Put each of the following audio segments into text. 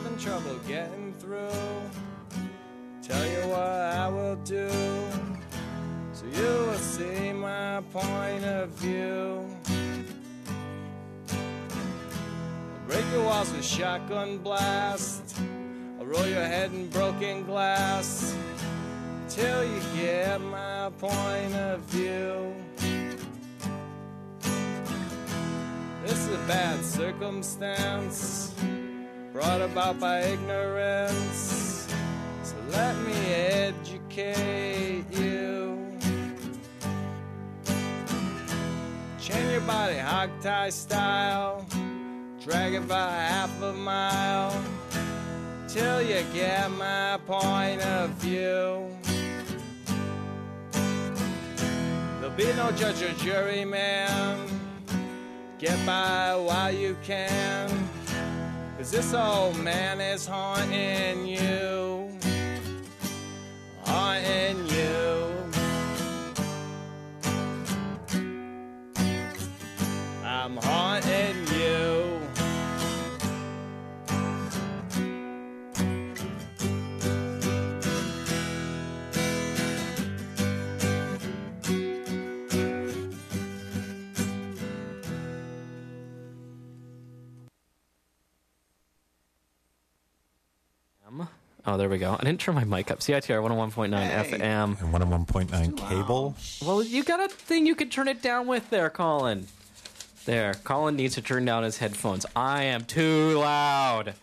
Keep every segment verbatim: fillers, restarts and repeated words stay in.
having trouble getting through. Tell you what I will do, so you will see my point of view. I'll break your walls with shotgun blast. I'll roll your head in broken glass till you get my point of view. This is a bad circumstance brought about by ignorance, so let me educate you. Chain your body hogtie style, drag it by half a mile till you get my point of view. There'll be no judge or jury, man. Get by while you can, 'cause this old man is haunting you, haunting you. I'm haunting you. Oh, there we go. I didn't turn my mic up. C I T R one oh one point nine Hey. F M. And one oh one point nine cable. Well, you got a thing you can turn it down with there, Colin. There. Colin needs to turn down his headphones. I am too loud.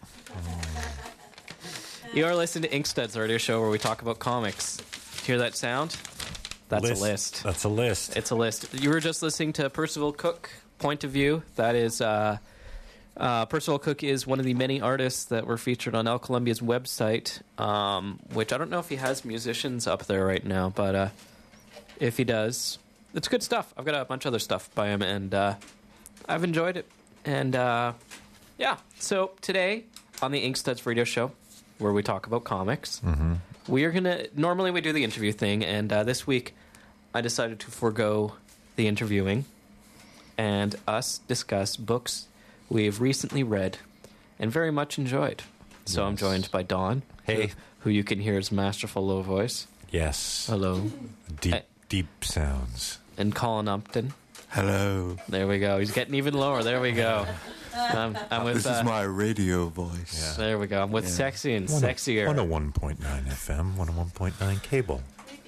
You are listening to Inkstuds, the radio show where we talk about comics. Hear that sound? That's List. a list. That's a list. It's a list. You were just listening to Percival Cook, Point of View. That is... Uh, Uh, Percival Cook is one of the many artists that were featured on El Colombia's website, um, which I don't know if he has musicians up there right now, but uh, if he does, it's good stuff. I've got a bunch of other stuff by him, and uh, I've enjoyed it. And uh, yeah, so today on the Inkstuds radio show, where we talk about comics, Mm-hmm. we are going to, normally we do the interview thing, and uh, this week I decided to forego the interviewing and us discuss books we've recently read and very much enjoyed. So I'm Yes. joined by Don. Hey. Who, who you can hear his masterful low voice. Yes. Hello. Deep, Eh. deep sounds. And Colin Upton. Hello. There we go. He's getting even lower. There we go. Um, I'm with, This uh, is my radio voice. Yeah. there we go. I'm with Yeah. Sexy and one Sexier. oh one point nine F M, one oh one point nine cable.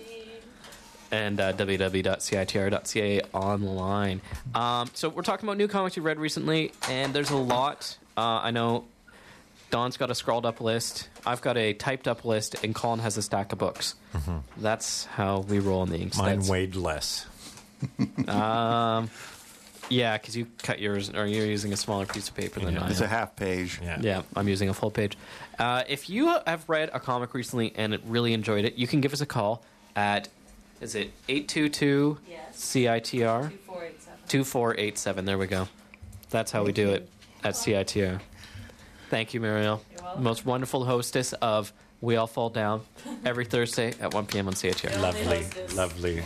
And uh, w w w dot c i t r dot c a online. Um, so we're talking about new comics you've read recently, and there's a lot. Uh, I know Don's got a scrawled up list. I've got a typed up list, and Colin has a stack of books. That's how we roll in the Inkstuds. Mine weighed less. Um, yeah, because you cut yours, or you're using a smaller piece of paper than Yeah. I It's am. a half page. Yeah. Yeah, I'm using a full page. Uh, if you have read a comic recently and really enjoyed it, you can give us a call at, is it eight two two Yes. C I T R? two four eight seven. two four eight seven. There we go. That's how we do it at C I T R. Thank you, Muriel. You're welcome. Most wonderful hostess of We All Fall Down every Thursday at one p.m. on C I T R. You're Lovely, hostess. lovely.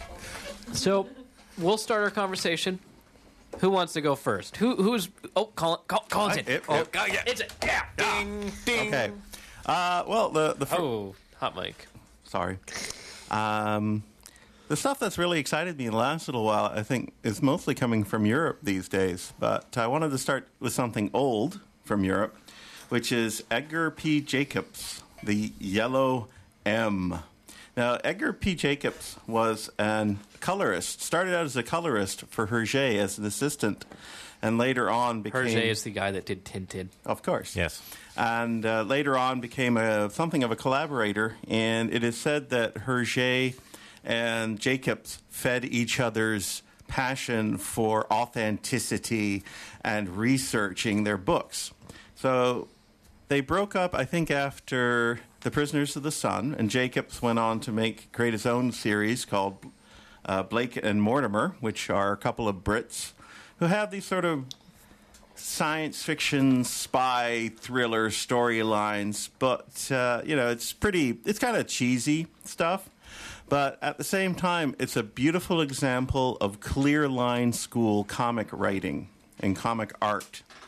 So we'll start our conversation. Who wants to go first? Who who's oh Colin, Col- Colin's in. I- it- oh, it- God, yeah. It's it. Yeah. Ding ding. Okay. Uh, well, the the fir- Oh, hot mic. sorry. Um, the stuff that's really excited me in the last little while, I think, is mostly coming from Europe these days. But I wanted to start with something old from Europe, which is Edgar P. Jacobs, The Yellow M. Now, Edgar P. Jacobs was a colorist, started out as a colorist for Hergé as an assistant, and later on became... Hergé is the guy that did Tintin. Of course. Yes. And uh, later on became a, something of a collaborator. And it is said that Hergé and Jacobs fed each other's passion for authenticity and researching their books. So they broke up, I think, after The Prisoners of the Sun, and Jacobs went on to make create his own series called uh, Blake and Mortimer, which are a couple of Brits who have these sort of science fiction spy thriller storylines, but uh, you know, it's pretty, it's kind of cheesy stuff, but at the same time, it's a beautiful example of clear line school comic writing and comic art.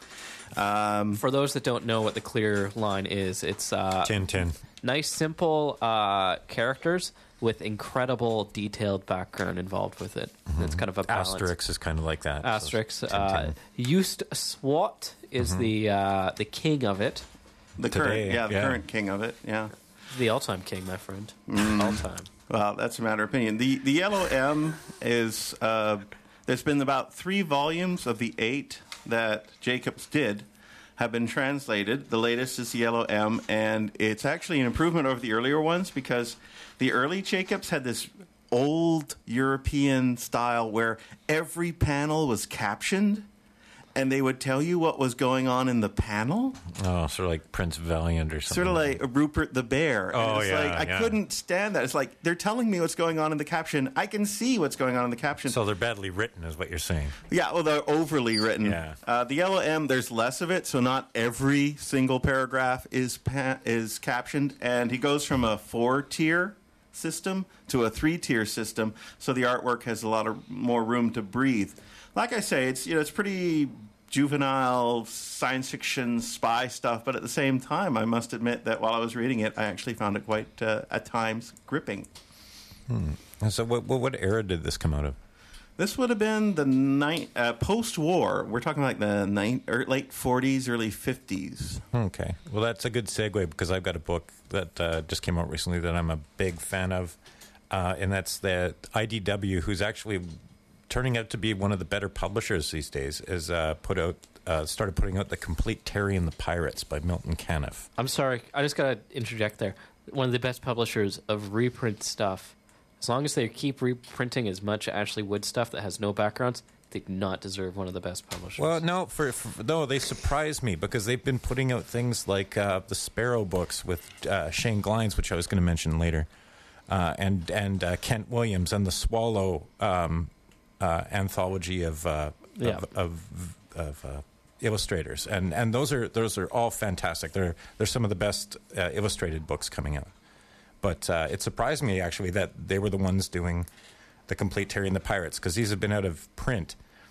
Um, For those that don't know what the clear line is, it's uh, Tintin. nice, simple uh, characters with incredible detailed background involved with it. Mm-hmm. It's kind of a balance. Asterix is kind of like that. Asterix. So Uh, Just Swat is mm-hmm. the uh, the king of it. the Today, current, yeah, the yeah. current king of it, yeah. The all-time king, my friend. Mm. All-time. Well, that's a matter of opinion. The the Yellow M is uh, there's been about three volumes of the eight that Jacobs did have been translated. The latest is the Yellow M, and it's actually an improvement over the earlier ones because the early Jacobs had this old European style where every panel was captioned, and they would tell you what was going on in the panel. Oh, sort of like Prince Valiant or something. Sort of like Rupert the Bear. And Oh, it's yeah, like, I yeah. couldn't stand that. It's like, they're telling me what's going on in the caption. I can see what's going on in the caption. So they're badly written, is what you're saying. Yeah, well, they're overly written. Yeah. Uh, the Yellow M, there's less of it, so not every single paragraph is pa- is captioned. And he goes from a four-tier system to a three-tier system, so the artwork has a lot of more room to breathe. Like I say, it's you know it's pretty juvenile science fiction spy stuff, but at the same time, I must admit that while I was reading it, I actually found it quite, uh, at times, gripping. Hmm. And so what, what what era did this come out of? This would have been the ni- uh, post-war. We're talking like the ni- er, late forties, early fifties. Okay. Well, that's a good segue because I've got a book that uh, just came out recently that I'm a big fan of, uh, and that's the I D W, who's actually turning out to be one of the better publishers these days, is uh, put out uh, started putting out The Complete Terry and the Pirates by Milton Caniff. I'm sorry. I just got to interject there. One of the best publishers of reprint stuff. As long as they keep reprinting as much Ashley Wood stuff that has no backgrounds, they do not deserve one of the best publishers. Well, no, for, for no, they surprise me because they've been putting out things like uh, the Sparrow books with uh, Shane Glines, which I was going to mention later, uh, and and uh, Kent Williams, and the Swallow um, uh, anthology of uh, Yeah. of of, of uh, illustrators, and and those are those are all fantastic. They're they're some of the best uh, illustrated books coming out. But uh, it surprised me actually that they were the ones doing The Complete Terry and the Pirates, because these have been out of print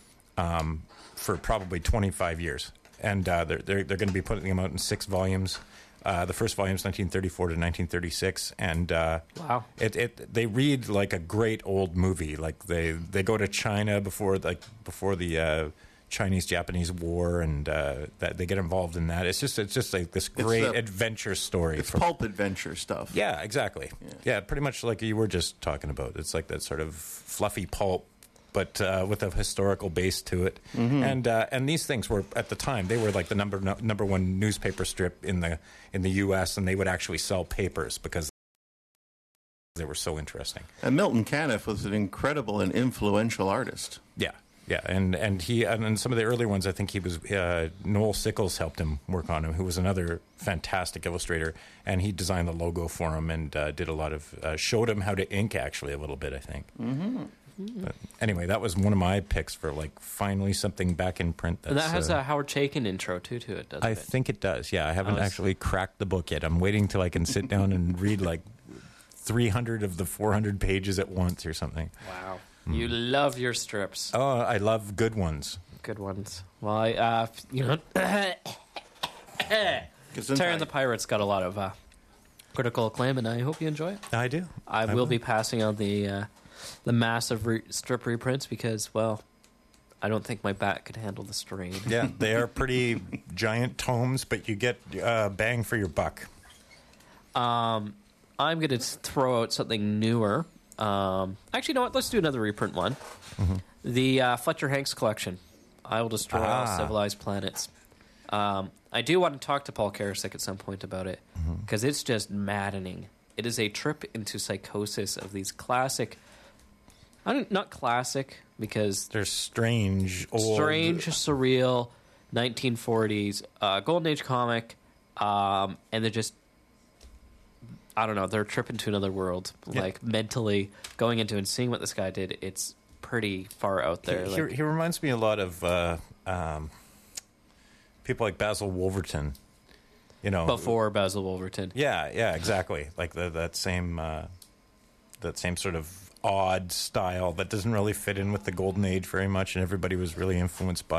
um, for probably twenty-five years, and uh, they're they're, they're going to be putting them out in six volumes. Uh, the first volume is nineteen thirty-four to nineteen thirty-six, and uh, wow, it, it they read like a great old movie. Like they, they go to China before like before the uh, Chinese-Japanese War, and uh, that they get involved in that. It's just it's just like this great the- adventure story. It's from- pulp adventure stuff. yeah, exactly. Yeah. Yeah. pretty much like you were just talking about. It's like that sort of fluffy pulp, but uh, with a historical base to it. Mm-hmm. And uh, and these things were at the time they were like the number no, number one newspaper strip in the in the U S, and they would actually sell papers because they were so interesting. And Milton Caniff was an incredible and influential artist. Yeah. Yeah, and and he and in some of the early ones, I think he was uh, Noel Sickles helped him work on him, who was another fantastic illustrator, and he designed the logo for him and uh, did a lot of uh, showed him how to ink actually a little bit, I think. Mm-hmm. But anyway, that was one of my picks for like finally something back in print. That's, and that has uh, a Howard Chaykin intro too to it, doesn't I it? think it does. Yeah, I haven't was- actually cracked the book yet. I'm waiting till I can sit down and read like three hundred of the four hundred pages at once or something. Wow, you love your strips. Oh, I love good ones. Good ones. Well, I, uh, you know, Terry and the Pirates got a lot of uh, critical acclaim, and I hope you enjoy it. I do. I, will be passing on the uh, the massive re- strip reprints because, well, I don't think my back could handle the strain. Yeah, they are pretty giant tomes, but you get uh, bang for your buck. Um, I'm going to throw out something newer. Um, actually, you know what? Let's do another reprint one. Mm-hmm. The uh, Fletcher Hanks collection. I Will Destroy All Ah. Civilized Planets. Um, I do want to talk to Paul Karasik at some point about it because it's just maddening. It is a trip into psychosis of these classic. I don't not classic because They're strange, old. strange, surreal, nineteen forties uh, golden age comic, um, and they're just. I don't know. They're a trip into another world, Yeah. like mentally going into and seeing what this guy did. It's pretty far out there. He, like, he reminds me a lot of uh, um, people like Basil Wolverton. You know, before Basil Wolverton. Yeah, yeah, exactly. Like the, that same uh, that same sort of odd style that doesn't really fit in with the Golden Age very much, and everybody was really influenced by it.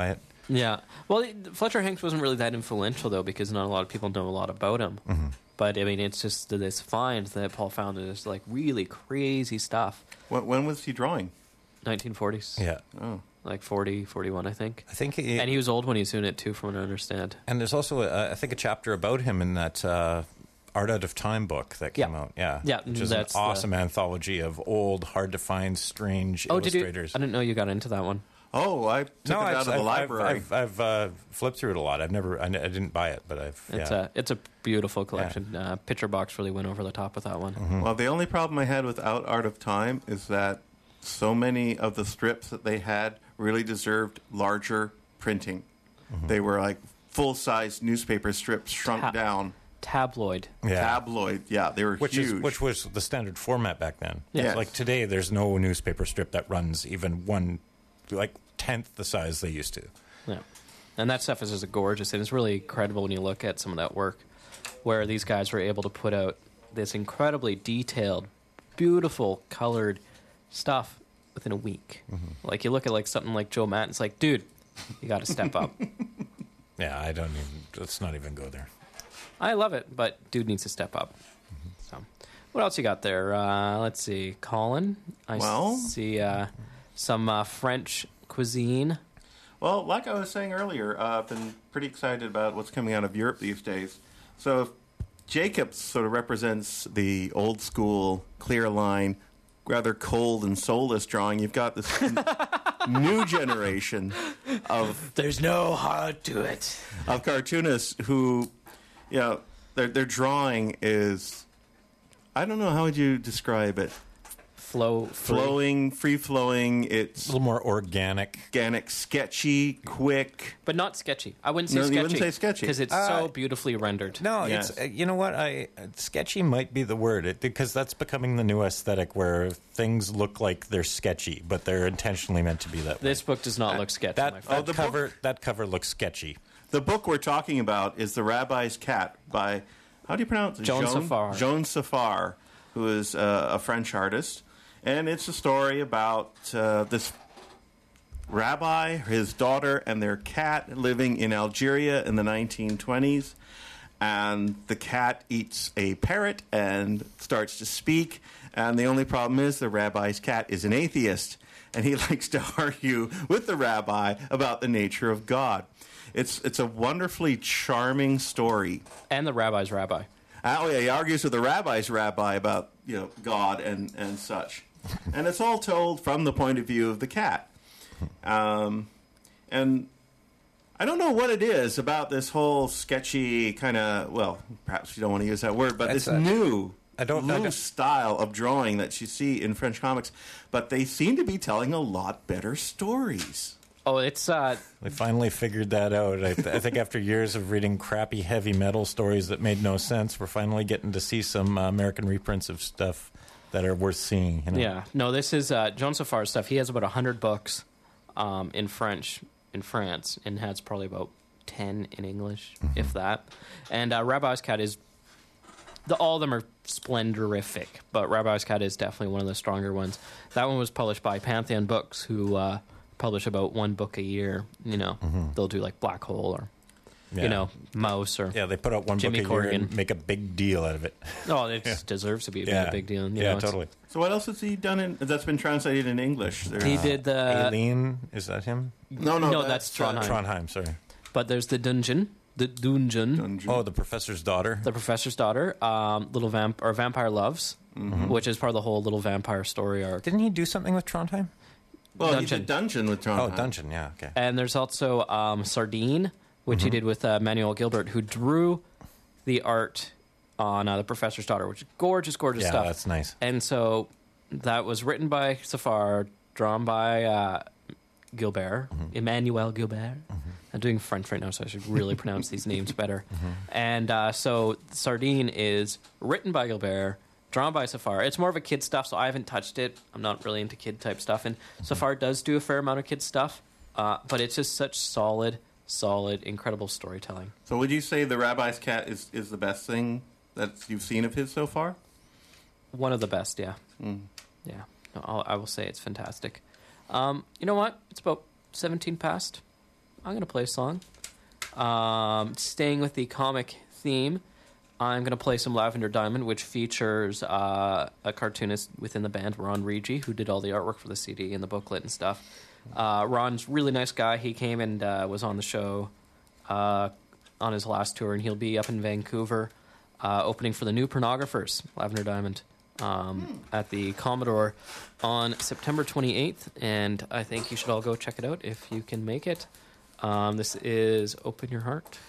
Yeah. Well, Fletcher Hanks wasn't really that influential, though, because not a lot of people know a lot about him. Mm-hmm. But, I mean, it's just this find that Paul found is, like, really crazy stuff. When, when was he drawing? nineteen forties. Yeah. Oh. Like forty, forty-one, I think. I think he, and he was old when he was doing it, too, from what I understand. And there's also, a, I think, a chapter about him in that uh, Art Out of Time book that came Yeah. out. Yeah. Yeah, Which is that's an the- awesome anthology of old, hard-to-find, strange Oh, did you? illustrators. I didn't know you got into that one. Oh, I took no, it out I've, of the I've, library. I've, I've, I've uh, flipped through it a lot. I've never, I, I didn't buy it, but I've. It's yeah. a it's a beautiful collection. Uh, Picture Box really went over the top with that one. Mm-hmm. Well, the only problem I had with Out Art of Time is that so many of the strips that they had really deserved larger printing. Mm-hmm. They were like full-size newspaper strips shrunk Ta- down. Tabloid. Yeah. Tabloid, yeah, they were Which huge. is which was the standard format back then. Yes. Like today, there's no newspaper strip that runs even one, like tenth the size they used to. Yeah. And that stuff is just gorgeous, and it's really incredible when you look at some of that work, where these guys were able to put out this incredibly detailed, beautiful, colored stuff within a week. Mm-hmm. Like, you look at like something like Joe Matt, it's like, dude, you got to step up. Yeah, I don't even. Let's not even go there. I love it, but dude needs to step up. Mm-hmm. So, what else you got there? Uh, let's see, Colin. I Well- see uh, some uh, French cuisine. Well, like I was saying earlier, uh, I've been pretty excited about what's coming out of Europe these days. So if Jacobs sort of represents the old school, clear line, rather cold and soulless drawing, you've got this n- new generation of There's no heart to it. of cartoonists who, you know, their their drawing is, I don't know, how would you describe it? Flow, free. Flowing, free flowing. A It's little more organic. organic, sketchy, quick. But not sketchy. I wouldn't say No, you sketchy. wouldn't say sketchy. Because it's Uh, so beautifully rendered. No, Yes. it's uh, you know what I uh, sketchy might be the word it, because that's becoming the new aesthetic where things look like they're sketchy, but they're intentionally meant to be that way. This book does not look sketchy, my That, friend. Oh, the that cover that cover looks sketchy. The book we're talking about is The Rabbi's Cat by, how do you pronounce it? Joan Joan Safar. Joan Safar, who is uh, a French artist. And it's a story about uh, this rabbi, his daughter, and their cat living in Algeria in the nineteen twenties. And the cat eats a parrot and starts to speak. And the only problem is the rabbi's cat is an atheist. And he likes to argue with the rabbi about the nature of God. It's, it's a wonderfully charming story. And the rabbi's rabbi. Oh yeah, he argues with the rabbi's rabbi about, you know, God and, and such. And it's all told from the point of view of the cat. Um, and I don't know what it is about this whole sketchy kind of, well, perhaps you don't want to use that word, but That's this a- new I don't- I loose don't- style of drawing that you see in French comics. But they seem to be telling a lot better stories. Oh, it's... Uh, We finally figured that out. I, th- I think after years of reading crappy heavy metal stories that made no sense, we're finally getting to see some uh, American reprints of stuff that are worth seeing. You know? yeah. No, this is uh, Joan Safar's stuff. He has about one hundred books um, in French in France and has probably about ten in English, Mm-hmm. if that. And uh, Rabbi's Cat is... The, all of them are splendorific, but Rabbi's Cat is definitely one of the stronger ones. That one was published by Pantheon Books, who uh, publish about one book a year. You know, they'll do like Black Hole or, Yeah. you know, Mouse or... Yeah, they put out one Jimmy book a year Corrigan. and make a big deal out of it. Oh, it deserves to be a Yeah, big deal. You yeah, know, it's- totally. So what else has he done in, that's been translated in English? There's- He did the... Aileen, is that him? no, no, no, that's Trondheim. Trondheim, sorry. But there's the Dungeon. The Dungeon. Dungeon. Oh, the professor's daughter. The Professor's Daughter, um, Little Vamp or Vampire Loves, which is part of the whole Little Vampire story arc. Didn't he do something with Trondheim? well, Dungeon. he did Dungeon with Oh, Trondheim. Dungeon, yeah, okay. And there's also um, Sardine, which he did with uh, Manuel Gilbert, who drew the art on uh, The Professor's Daughter, which is gorgeous, gorgeous Yeah, stuff. that's nice. And so that was written by Safar, drawn by uh, Gilbert, Emmanuel Gilbert. I'm doing French right now, so I should really pronounce these names better. And uh, so Sardine is written by Gilbert, drawn by Safar. It's more of a kid stuff, so I haven't touched it. I'm not really into kid type stuff, and Safar does do a fair amount of kid stuff, uh, but it's just such solid, solid, incredible storytelling. So would you say The Rabbi's Cat is, is the best thing that you've seen of his so far? One of the best, yeah. Yeah, no, I'll, I will say it's fantastic. Um, you know what? It's about seventeen past. I'm going to play a song. Um, staying with the comic theme, I'm going to play some Lavender Diamond, which features uh, a cartoonist within the band, Ron Rigi, who did all the artwork for the C D and the booklet and stuff. Uh, Ron's a really nice guy. He came and uh, was on the show uh, on his last tour, and he'll be up in Vancouver uh, opening for the New Pornographers, Lavender Diamond, um, hmm. at the Commodore on September twenty-eighth, and I think you should all go check it out if you can make it. Um, this is Open Your Heart.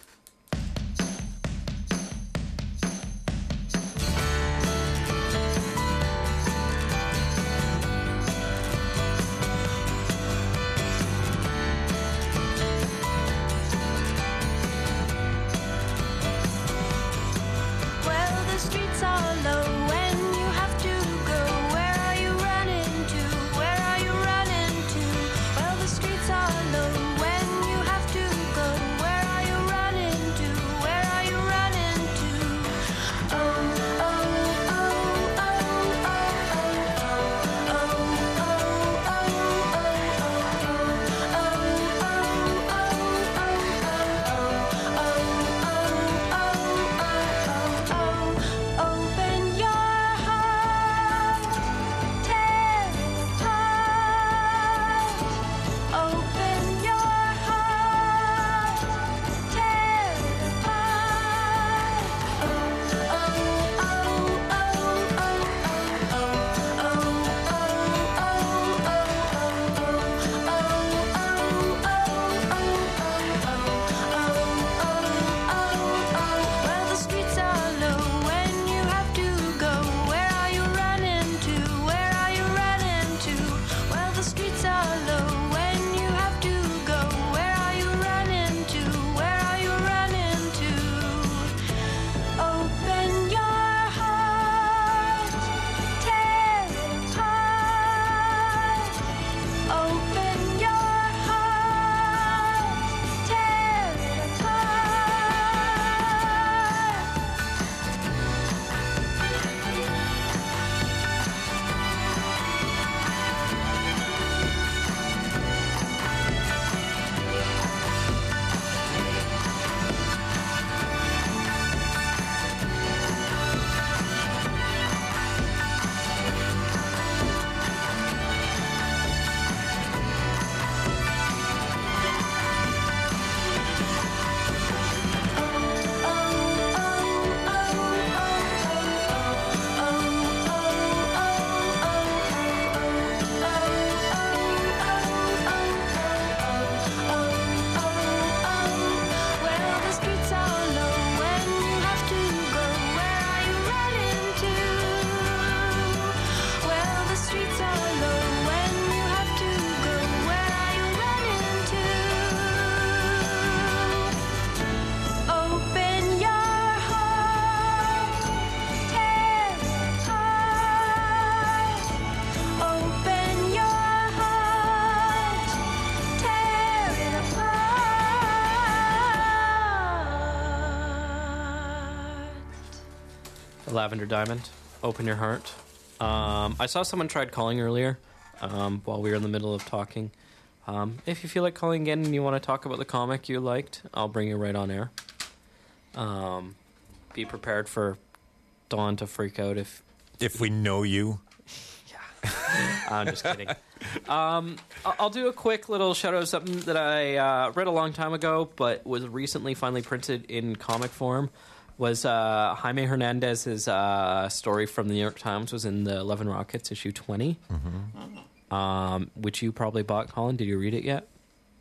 Lavender Diamond, Open Your Heart. Um, I saw someone tried calling earlier um, while we were in the middle of talking. Um, if you feel like calling again and you want to talk about the comic you liked, I'll bring you right on air. Um, be prepared for Dawn to freak out if... If we know you. Yeah. I'm just kidding. Um, I'll do a quick little shout-out of something that I uh, read a long time ago, but was recently finally printed in comic form. Was uh, Jaime Hernandez's uh, story from the New York Times was in the Love and Rockets issue twenty, mm-hmm. um, which you probably bought, Colin. Did you read it yet?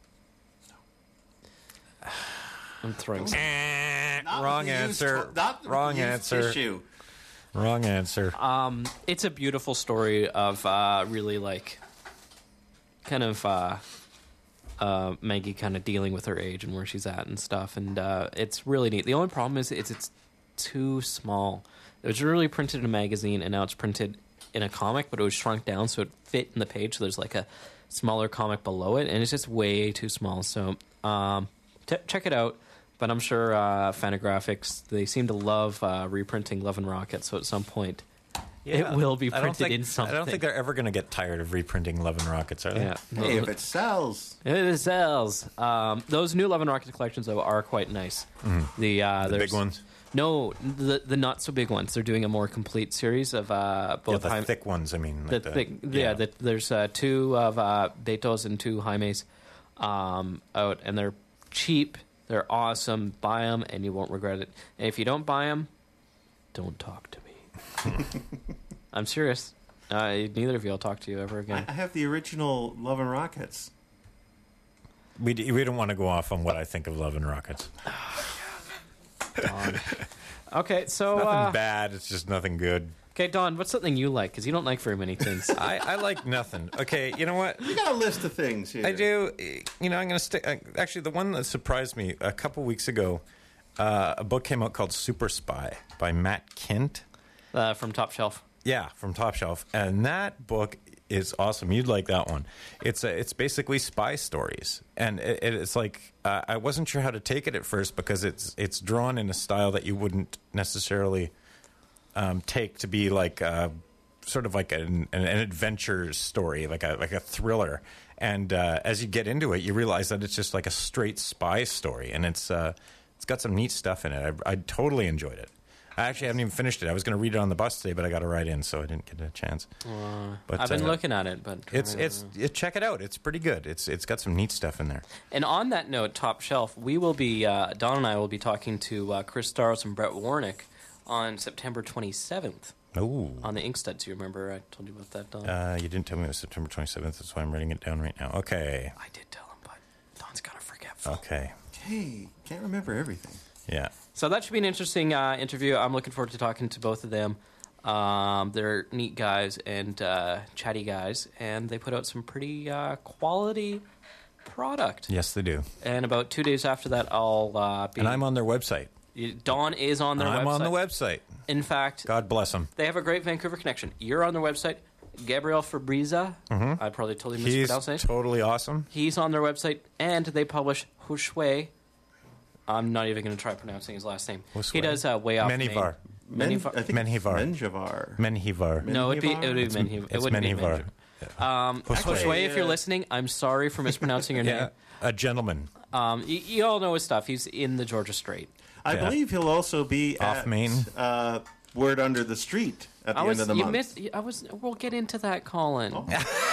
No. I'm throwing some. Wrong answer. Not Wrong answer. Issue. Wrong answer. Um, it's a beautiful story of uh, really like kind of uh, uh, Maggie kind of dealing with her age and where she's at and stuff, and uh, it's really neat. The only problem is it's, it's too small. It was really printed in a magazine, and now it's printed in a comic, but it was shrunk down so it fit in the page. So there's like a smaller comic below it, and it's just way too small. So um, t- check it out. But I'm sure uh, Fantagraphics, they seem to love uh, reprinting Love and Rockets, so at some point It will be I don't printed think- in something. I don't think they're ever going to get tired of reprinting Love and Rockets, are they? Yeah. Hey, if it sells. It sells. Um, those new Love and Rockets collections, though, are quite nice. The, uh, The big there's- ones? No, the the not so big ones. They're doing a more complete series of uh, Yeah, both the Jaime- thick ones, I mean. the Like the, thick, yeah. The, there's uh, two of uh, Betos and two Jaimes um, out, and they're cheap. They're awesome. Buy them, and you won't regret it. And if you don't buy them, don't talk to me. I'm serious. Uh, neither of you will talk to you ever I again. I have the original Love and Rockets. We, d- we don't want to go off on what I think of Love and Rockets. Don. Okay, so Nothing uh, bad. It's just nothing good. okay, Don, what's something you like? Because you don't like very many things. I, I like nothing. Okay, you know what? You got a list of things here. I do. You know, I'm going to stick. Uh, actually, the one that surprised me a couple weeks ago, uh, a book came out called Super Spy by Matt Kint. uh, from Top Shelf. Yeah, from Top Shelf, and that book is awesome. You'd like that one. It's a, it's basically spy stories, and it, it's like uh, I wasn't sure how to take it at first because it's it's drawn in a style that you wouldn't necessarily um, take to be like uh, sort of like an, an adventure story, like a like a thriller. And uh, as you get into it, you realize that it's just like a straight spy story, and it's uh, it's got some neat stuff in it. I, I totally enjoyed it. I actually haven't even finished it. I was going to read it on the bus today, but I got to ride in, so I didn't get a chance. Uh, But, I've been uh, looking at it, but It's it's it, check it out. It's pretty good. It's it's got some neat stuff in there. And on that note, Top Shelf, we will be uh, Don and I will be talking to uh, Chris Starros and Brett Warnick on September twenty-seventh Oh, on the Inkstuds. You remember I told you about that, Don? uh, you didn't tell me it was September twenty-seventh. That's why I'm writing it down right now. Okay, I did tell him, but Don's kind of forgetful. okay, Hey, can't remember everything. yeah. So that should be an interesting uh, interview. I'm looking forward to talking to both of them. Um, they're neat guys and uh, chatty guys, and they put out some pretty uh, quality product. Yes, they do. And about two days after that, I'll uh, be. And I'm on their website. Don is on their I'm website. on the website. In fact, God bless them. they have a great Vancouver connection. You're on their website. Gabriel Fabriza, I probably totally He's mispronounced it. totally awesome. He's on their website, and they publish Hushwe. I'm not even going to try pronouncing his last name. Hushwe. He does uh, Way Off Menivar. Men, Menivar. I think it's Menjivar. Menjivar. Menjivar. No, it'd be, it would be It's- Menjivar. It It's wouldn't be Menjivar. Menjivar. Um, Hushwe. Hushwe, if you're uh, listening, I'm sorry for mispronouncing your Yeah, name. a gentleman. Um, you, you all know his stuff. He's in the Georgia Strait. I Yeah. believe he'll also be Off at Main. Uh, Word Under the Street at the I was, end of the you month. missed. I was. We'll get into that, Colin. Oh.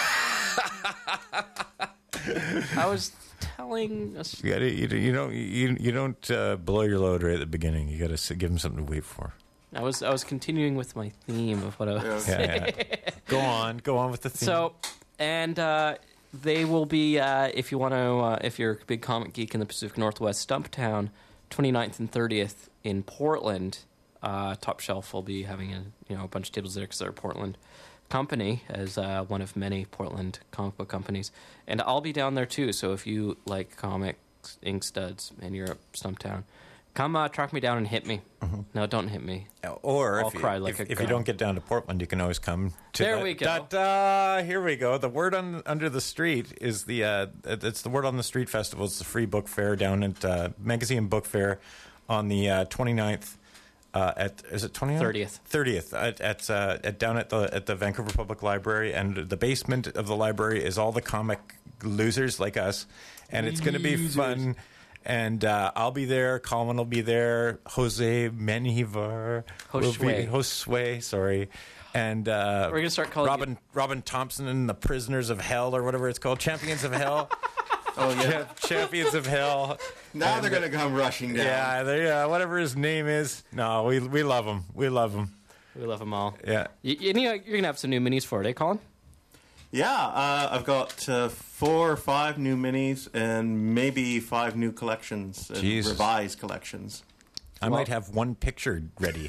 I was telling us. You got to you, you don't you, you don't uh, blow your load right at the beginning. You got to give them something to wait for. I was. I was continuing with my theme of what I was. Yeah. Yeah, yeah. Go on, go on with the theme. So, and uh, they will be, uh, if you want to, uh, if you're a big comic geek in the Pacific Northwest, Stumptown, twenty-ninth and thirtieth in Portland. Uh, Top Shelf will be having a you know a bunch of tables there because they're a Portland company, as uh, one of many Portland comic book companies, and I'll be down there too. So if you like comics, Inkstuds, and you're at Stumptown, come uh, track me down and hit me. Mm-hmm. No, don't hit me. Or I'll if, you, cry like if, a if you girl. don't get down to Portland, you can always come to There that- we go. that, uh, here we go. The Word on Under the Street is the uh, it's the Word on the Street Festival. It's the free book fair down at uh, Magazine Book Fair on the uh, twenty-ninth. Uh, at is it twenty-ninth? thirtieth. thirtieth at, at, uh, at down at the at the Vancouver Public Library, and the basement of the library is all the comic losers like us, and it's going to be fun. And uh, I'll be there. Colin will be there. Jose Menjivar will be Josue. Josue, sorry. And uh, We're gonna start calling Robin you- Robin Thompson and the Prisoners of Hell, or whatever it's called, Champions of Hell. Oh, yeah. Champ- Champions of Hell. Now And, they're going to come rushing down. Yeah, they, uh, whatever his name is. No, we we love him. We love him. We love them all. Yeah. You, you know, you're gonna have some new minis for it, eh, Colin? Yeah, uh, I've got uh, four or five new minis and maybe five new collections, and Jesus. revised collections. I Well- might have one picture ready.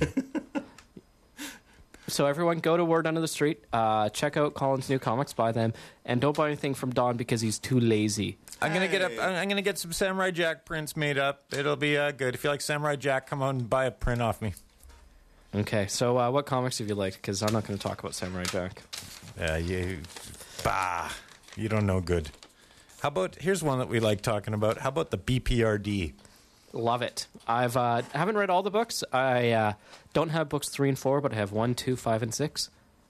So everyone, go to Word Under the Street. Uh, check out Colin's new comics, buy them, and don't buy anything from Don because he's too lazy. I'm gonna get up. Hey. I'm gonna get some Samurai Jack prints made up. It'll be uh, good. If you like Samurai Jack, come on and buy a print off me. Okay, so uh, what comics have you liked? Because I'm not going to talk about Samurai Jack. Uh, you, bah, you don't know good. How about here's one that we like talking about. How about the B P R D? Love it. I've uh, haven't read all the books. I uh, don't have books three and four, but I have one, two, five, and six.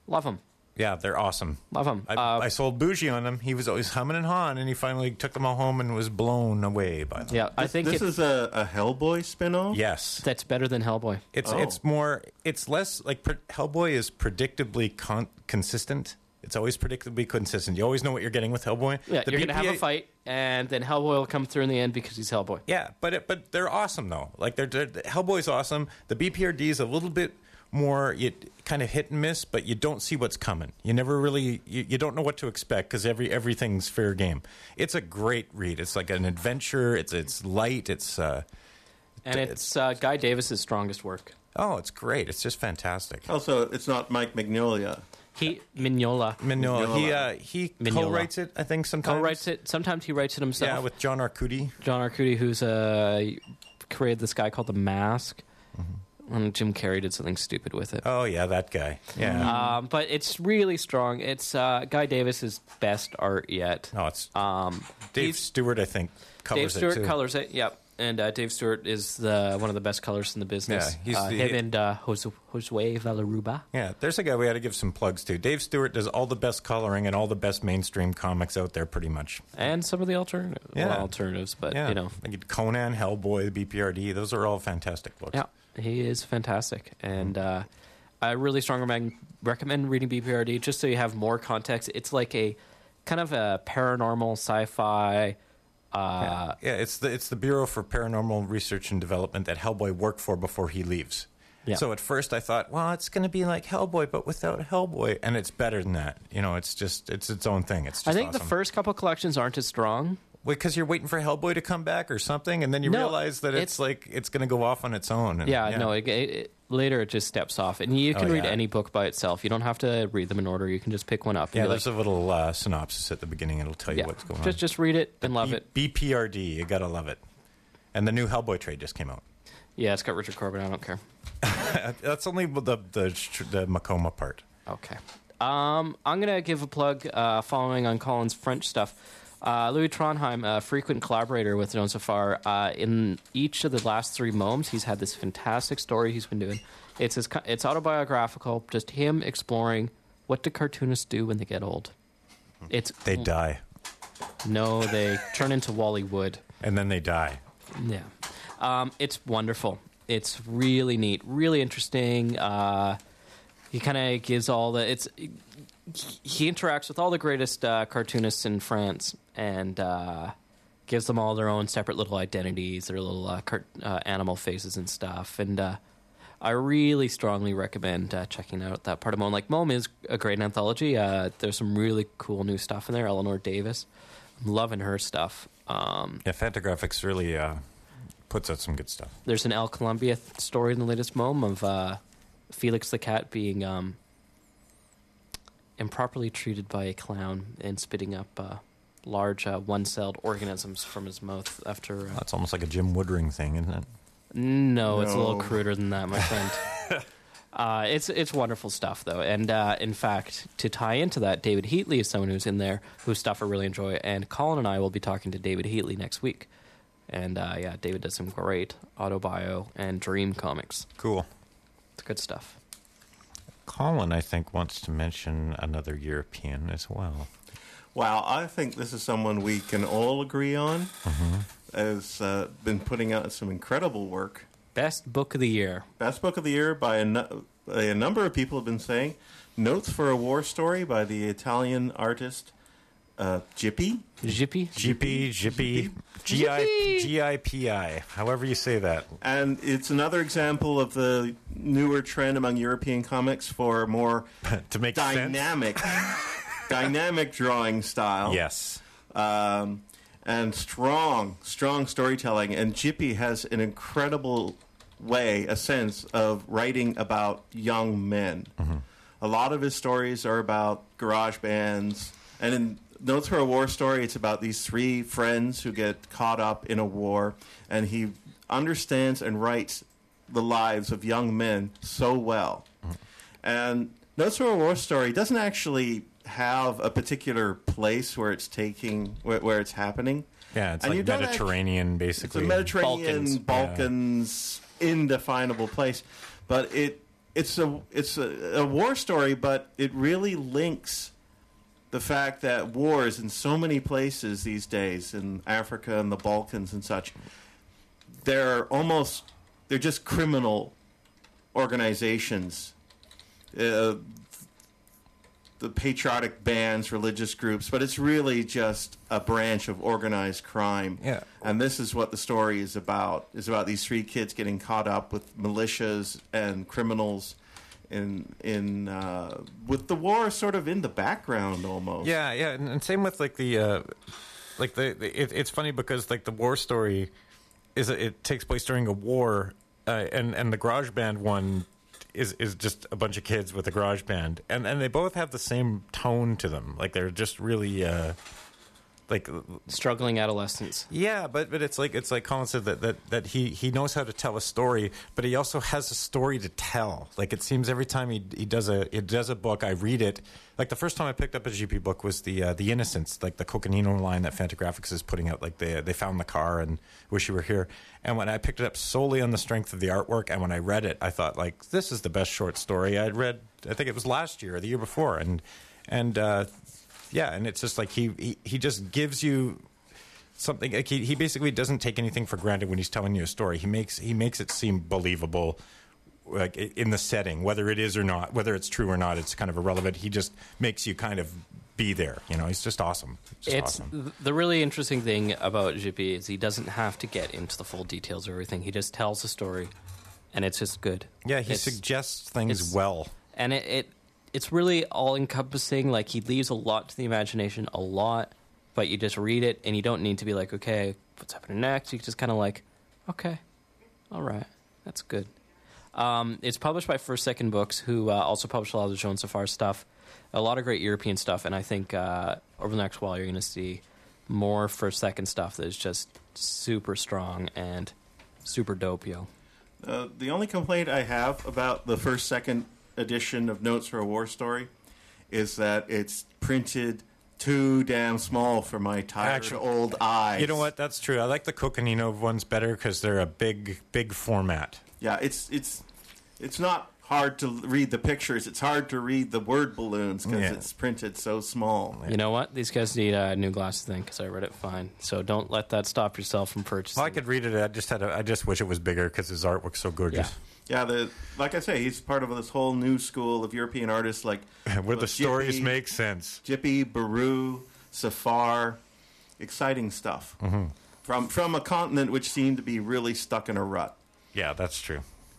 Love them. Yeah, they're awesome. Love them. I, Uh, I sold Bougie on them. He was always humming and hawing, and he finally took them all home and was blown away by them. yeah, I think This it, is a, a Hellboy spinoff? Yes. that's better than Hellboy. It's Oh. it's more it's less like pre- Hellboy is predictably con- consistent. It's always predictably consistent. You always know what you're getting with Hellboy. Yeah, The you're going to have B P A a fight, and then Hellboy will come through in the end because he's Hellboy. Yeah, but it, but they're awesome though. Like they're, they're Hellboy's awesome. The B P R D is a little bit more you, kind of hit and miss, but you don't see what's coming. You never really you, you don't know what to expect because every everything's fair game. It's a great read. It's like an adventure. It's it's light. It's uh, And it's uh, Guy Davis's strongest work. oh, it's great. It's just fantastic. Also, it's not Mike Mignola. He Mignola Mignola, he Mignola. uh, he Mignola. co-writes it. I think sometimes co-writes it. Sometimes he writes it himself. Yeah, with John Arcudi. John Arcudi, who's uh, created this guy called The Mask. Mm-hmm. And Jim Carrey did something stupid with it. Oh yeah, that guy. Yeah. Um, but it's really strong. It's uh, Guy Davis's best art yet. Oh, it's Um, Dave he's- Stewart. I think covers Dave Stewart it too. colors it. Yep. And uh, Dave Stewart is the, one of the best colors in the business. Yeah, he's uh, the- him and uh, Jose, Josue Valaruba. Yeah, there's a guy we had to give some plugs to. Dave Stewart does all the best coloring and all the best mainstream comics out there, pretty much. And some of the alternative, Yeah. well, alternatives, but Yeah, you know, like Conan, Hellboy, B P R D. Those are all fantastic books. yeah, he is fantastic, and uh, I really strongly recommend, recommend reading B P R D just so you have more context. It's like a kind of a paranormal sci-fi. Uh, yeah, it's the it's the Bureau for Paranormal Research and Development that Hellboy worked for before he leaves. Yeah. So at first I thought, well, it's going to be like Hellboy, but without Hellboy, and it's better than that. You know, it's just it's its own thing. It's just I think awesome. the first couple collections aren't as strong. because you're waiting for Hellboy to come back or something, and then you No, realize that it's, it's- like it's going to go off on its own. And, Yeah, no, it, it, it- later it just steps off. And you can Oh, read yeah. any book by itself. You don't have to read them in order. You can just pick one up. And yeah. be There's like, a little uh, synopsis at the beginning. It'll tell you yeah, what's going just, on. just read it and love B- it. B P R D, you gotta love it. And the new Hellboy trade just came out. Yeah, it's got Richard Corbin. I don't care. That's only the the the Macoma part. Okay. Um, I'm going to give a plug uh, following on Colin's French stuff. Uh, Louis Trondheim, a frequent collaborator with Known So Far, uh, in each of the last three momes, he's had this fantastic story he's been doing. It's his, it's autobiographical, just him exploring what do cartoonists do when they get old. It's They die, No, they turn into Wally Wood. and then they die. Yeah. Um, it's wonderful. It's really neat, really interesting. Uh, he kind of gives all the it's. He interacts with all the greatest uh, cartoonists in France and uh, gives them all their own separate little identities, their little uh, cart- uh, animal faces and stuff. And uh, I really strongly recommend uh, checking out that part of Mome. Like Mome is a great anthology. Uh, there's some really cool new stuff in there. Eleanor Davis, I'm loving her stuff. Um, Yeah, Fantagraphics really uh, puts out some good stuff. There's an El Columbia th- story in the latest Mome of uh, Felix the cat being um, improperly treated by a clown and spitting up uh, large uh, one-celled organisms from his mouth after... Uh, That's almost like a Jim Woodring thing, isn't it? no, it's a little No. cruder than that, my friend. uh, it's it's wonderful stuff, though. And, uh, in fact, to tie into that, David Heatley is someone who's in there whose stuff I really enjoy. And Colin and I will be talking to David Heatley next week. And, uh, yeah, David does some great autobio and dream comics. Cool. It's good stuff. Colin, I think, wants to mention another European as well. Wow, I think this is someone we can all agree on. Has uh, been putting out some incredible work. Best book of the year. Best book of the year by a, nu- a number of people have been saying. Notes for a War Story by the Italian artist uh, Gippy. Jippy? G P, Gippy, G I G I P I, however you say that. And it's another example of the newer trend among European comics for more To make sense. dynamic, dynamic drawing style. Yes. um, and strong, strong storytelling. And Gippy has an incredible way, a sense of writing about young men. A lot of his stories are about garage bands, and in Notes for a War Story, it's about these three friends who get caught up in a war, and he understands and writes the lives of young men so well. And Notes for a War Story doesn't actually have a particular place where it's taking where, where it's happening. Yeah, it's And you like don't Mediterranean, It's a basically. Mediterranean, Balkans. Balkans, indefinable place, but it it's a it's a, a war story, but it really links the fact that wars in so many places these days, in Africa and the Balkans and such, they're almost they're just criminal organizations. Uh, the patriotic bands, religious groups, but it's really just a branch of organized crime. Yeah. And this is what the story is about, is about these three kids getting caught up with militias and criminals in in uh, with the war sort of in the background almost. Yeah, yeah, and, and same with like the uh, like the, the it, it's funny because like the war story is it takes place during a war, uh, and and the Garage Band one is is just a bunch of kids with a garage band, and and they both have the same tone to them. Like they're just really uh, like Struggling adolescents. yeah, but but it's like it's like Colin said that, that that he he knows how to tell a story, but he also has a story to tell. Like it seems every time he he does a he does a book, I read it. Like the first time I picked up a G P book was the uh, the Innocents, like the Coconino line that Fantagraphics is putting out. Like they they found the car and Wish You Were Here. And when I picked it up solely on the strength of the artwork, and when I read it, I thought like this is the best short story I'd read. I think it was last year or the year before, and and. Uh, Yeah, and it's just like he, he, he just gives you something. Like he, he basically doesn't take anything for granted when he's telling you a story. He makes he makes it seem believable, like in the setting, whether it is or not, whether it's true or not. It's kind of irrelevant. He just makes you kind of be there. You know, he's just awesome. Just It's awesome. the really interesting thing about J P is he doesn't have to get into the full details of everything. He just tells a story, and it's just good. Yeah, he It's- suggests things it's- well. and it, it it's really all encompassing. Like he leaves a lot to the imagination, a lot, but you just read it and you don't need to be like, okay, what's happening next? You just kind of like, okay, all right, that's good. Um, it's published by First Second Books, who uh, also published a lot of the Joan Safar stuff, a lot of great European stuff, and I think uh, over the next while you're going to see more First Second stuff that is just super strong and super dope, yo. Uh, the only complaint I have about the first second edition of Notes for a War Story is that it's printed too damn small for my tired Actually, old eyes. You know what? That's true. I like the Coconino ones better because they're a big, big format. Yeah, it's it's it's not hard to read the pictures. It's hard to read the word balloons because Yeah. it's printed so small. You know what? These guys need uh, new glasses then, because I read it fine. So don't let that stop yourself from purchasing. Well, I could read it. I just had. A, I just wish it was bigger because his artwork's so gorgeous. Yeah, the like I say, he's part of this whole new school of European artists like Where the Jippy, stories make sense. Jippy, Baru, Safar, exciting stuff Mm-hmm. from from a continent which seemed to be really stuck in a rut. Yeah, that's true.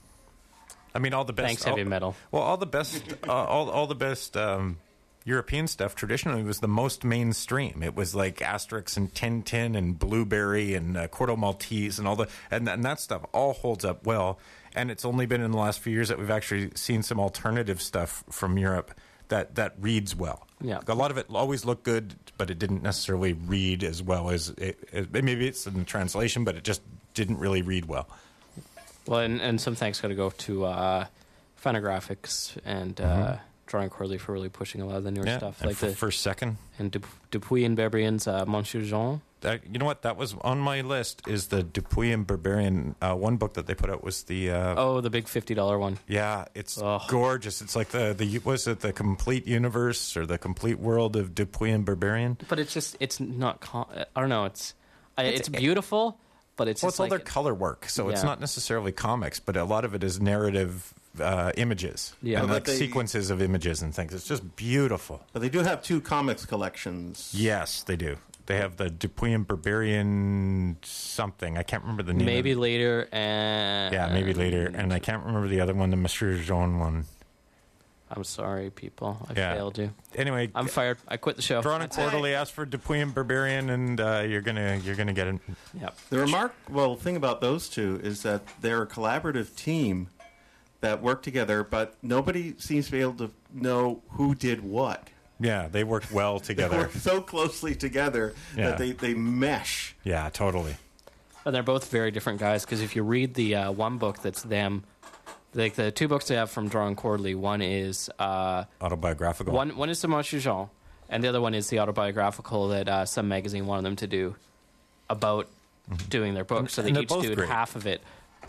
I mean, all the best. Thanks, heavy all, metal. Well, all the best. uh, all all the best um, European stuff traditionally was the most mainstream. It was like Asterix and Tintin and Blueberry and uh, Corto Maltese and all the and, and that stuff all holds up well. And it's only been in the last few years that we've actually seen some alternative stuff from Europe that, that reads well. Yeah. A lot of it always looked good, but it didn't necessarily read as well as it, it, maybe it's in the translation, but it just didn't really read well. Well, and, and some thanks got to go to uh, Fantagraphics and uh, Drawing Quarterly for really pushing a lot of the newer Mm-hmm. Yeah, stuff, and like for, the first second. and Dup- Dupuy and Berberian's uh, Monsieur Jean. That, you know what? That was on my list. Is the Dupuy and Berberian uh, one book that they put out was the uh, Oh, the big fifty dollar one. yeah, it's Ugh. gorgeous. It's like the the was it the complete universe or the complete world of Dupuy and Berberian? But it's just it's not. Com- I don't know. It's I, It's- it's, beautiful, but it's Well, just it's all like, their color work, so it's Yeah. not necessarily comics, but a lot of it is narrative uh, images Yeah. and But like they- sequences of images and things. It's just beautiful. But they do have two comics collections. Yes, they do. They have the Dupuy and Berberian something. I can't remember the name. maybe of it. later and Yeah, maybe later. And I can't remember the other one, the Monsieur Jean one. I'm sorry, people. I Yeah. failed you. Anyway, I'm fired. I quit the show. Drawn and Quarterly, ask for Dupuy and Berberian, and uh, you're gonna you're gonna get it. Yep. The remarkable thing about those two is that they're a collaborative team that work together, but nobody seems to be able to know who did what. Yeah, they work well They together. work so closely together Yeah. that they, they mesh. Yeah, totally. And they're both very different guys, because if you read the uh, one book that's them, like the two books they have from Drawing Quarterly, one is uh, Autobiographical. one one is the Monsieur Jean, and the other one is the autobiographical that uh, some magazine wanted them to do about doing their book. So they and they're each both did great. half of it.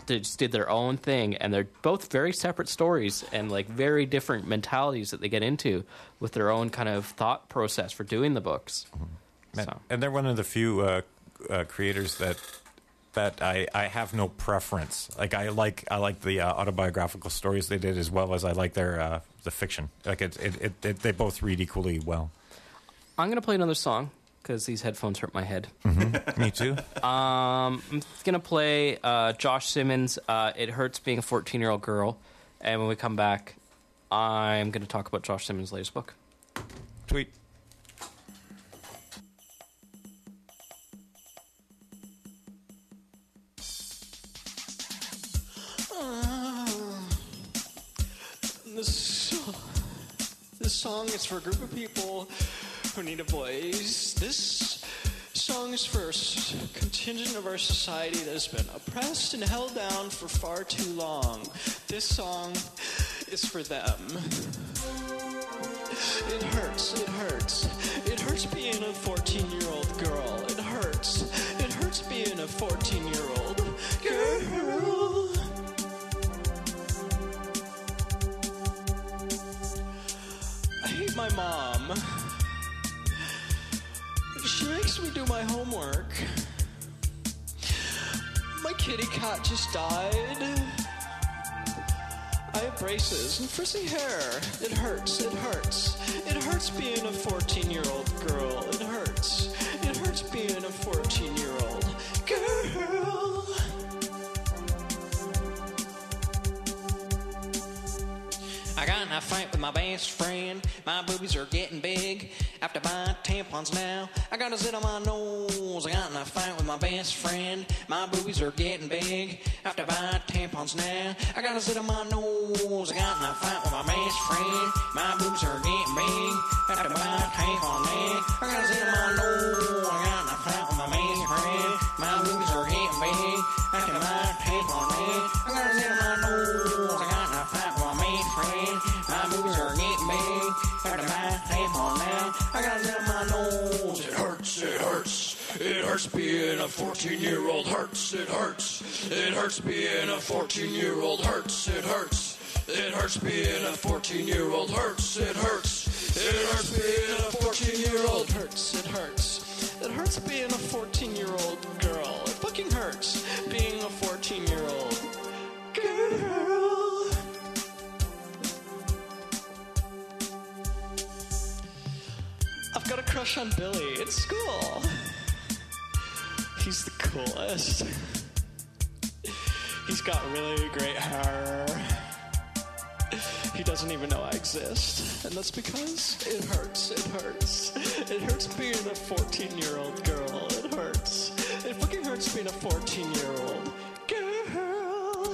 they just did their own thing, and they're both very separate stories and like very different mentalities that they get into with their own kind of thought process for doing the books. Mm-hmm. So. And they're one of the few uh, uh, creators that that I, I have no preference. Like I like I like the uh, autobiographical stories they did as well as I like their uh, the fiction. Like it, it, it, it they both read equally well. I'm gonna play another song because these headphones hurt my head. Mm-hmm. Me too. Um, I'm gonna play uh, Josh Simmons. Uh, It Hurts Being a fourteen-Year-Old Girl, and when we come back, I'm gonna talk about Josh Simmons' latest book. Tweet. This, this song is for a group of people who need a voice. This song is for a s- contingent of our society that has been oppressed and held down for far too long. This song is for them. It hurts, it hurts. It hurts being a fourteen-year-old girl. It hurts. It hurts being a fourteen-year-old girl. I hate my mom. She makes me do my homework. My kitty cat just died. I have braces and frizzy hair. It hurts, it hurts. It hurts being a fourteen-year-old girl. It hurts. It hurts being a fourteen-year-old girl. I got in a fight with my best friend. My boobies are getting big. After buying tampons now, I got a zit on my nose. I got in a fight with my best friend. My boobies are getting big. After buying tampons now, I got a zit on my nose. I got in a fight with my best friend. My boobies are getting big. After buying tampons now, I got a zit on my nose. I got in a fight with my best friend. My boobies are getting big. After buying tampons now, I got a zit on my nose. I got in a fight with my best friend. My boobies are getting big. After buying tampons now, I got a zit on my nose. It hurts, it hurts. It hurts being a fourteen-year-old. Hurts, it hurts. It hurts being a fourteen-year-old. Hurts, it hurts. It hurts being a fourteen-year-old. Hurts, it hurts. It hurts being a fourteen-year-old. Hurts, it hurts. It hurts being a fourteen-year-old girl. It fucking hurts being a fourteen-year-old girl. I've got a crush on Billy at school. He's the coolest. He's got really great hair. He doesn't even know I exist. And that's because it hurts. It hurts. It hurts being a fourteen-year-old girl. It hurts. It fucking hurts being a fourteen-year-old girl.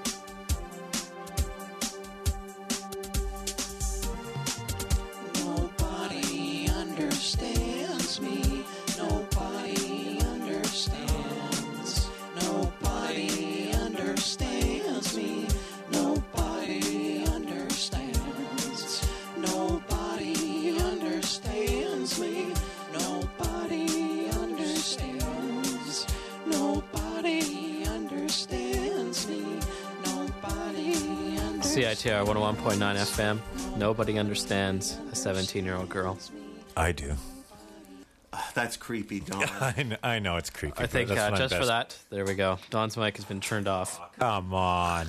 Nobody understands me. Nobody understands. Nobody understands me. Nobody understands. Nobody understands me. Nobody understands. Nobody understands me. Nobody understands. C I T R one oh one point nine F M. Nobody understands a seventeen-year-old girl. I do. That's creepy, Don. I know, I know it's creepy. I but think that's uh, my just for best- that, there we go. Don's mic has been turned off. Come on.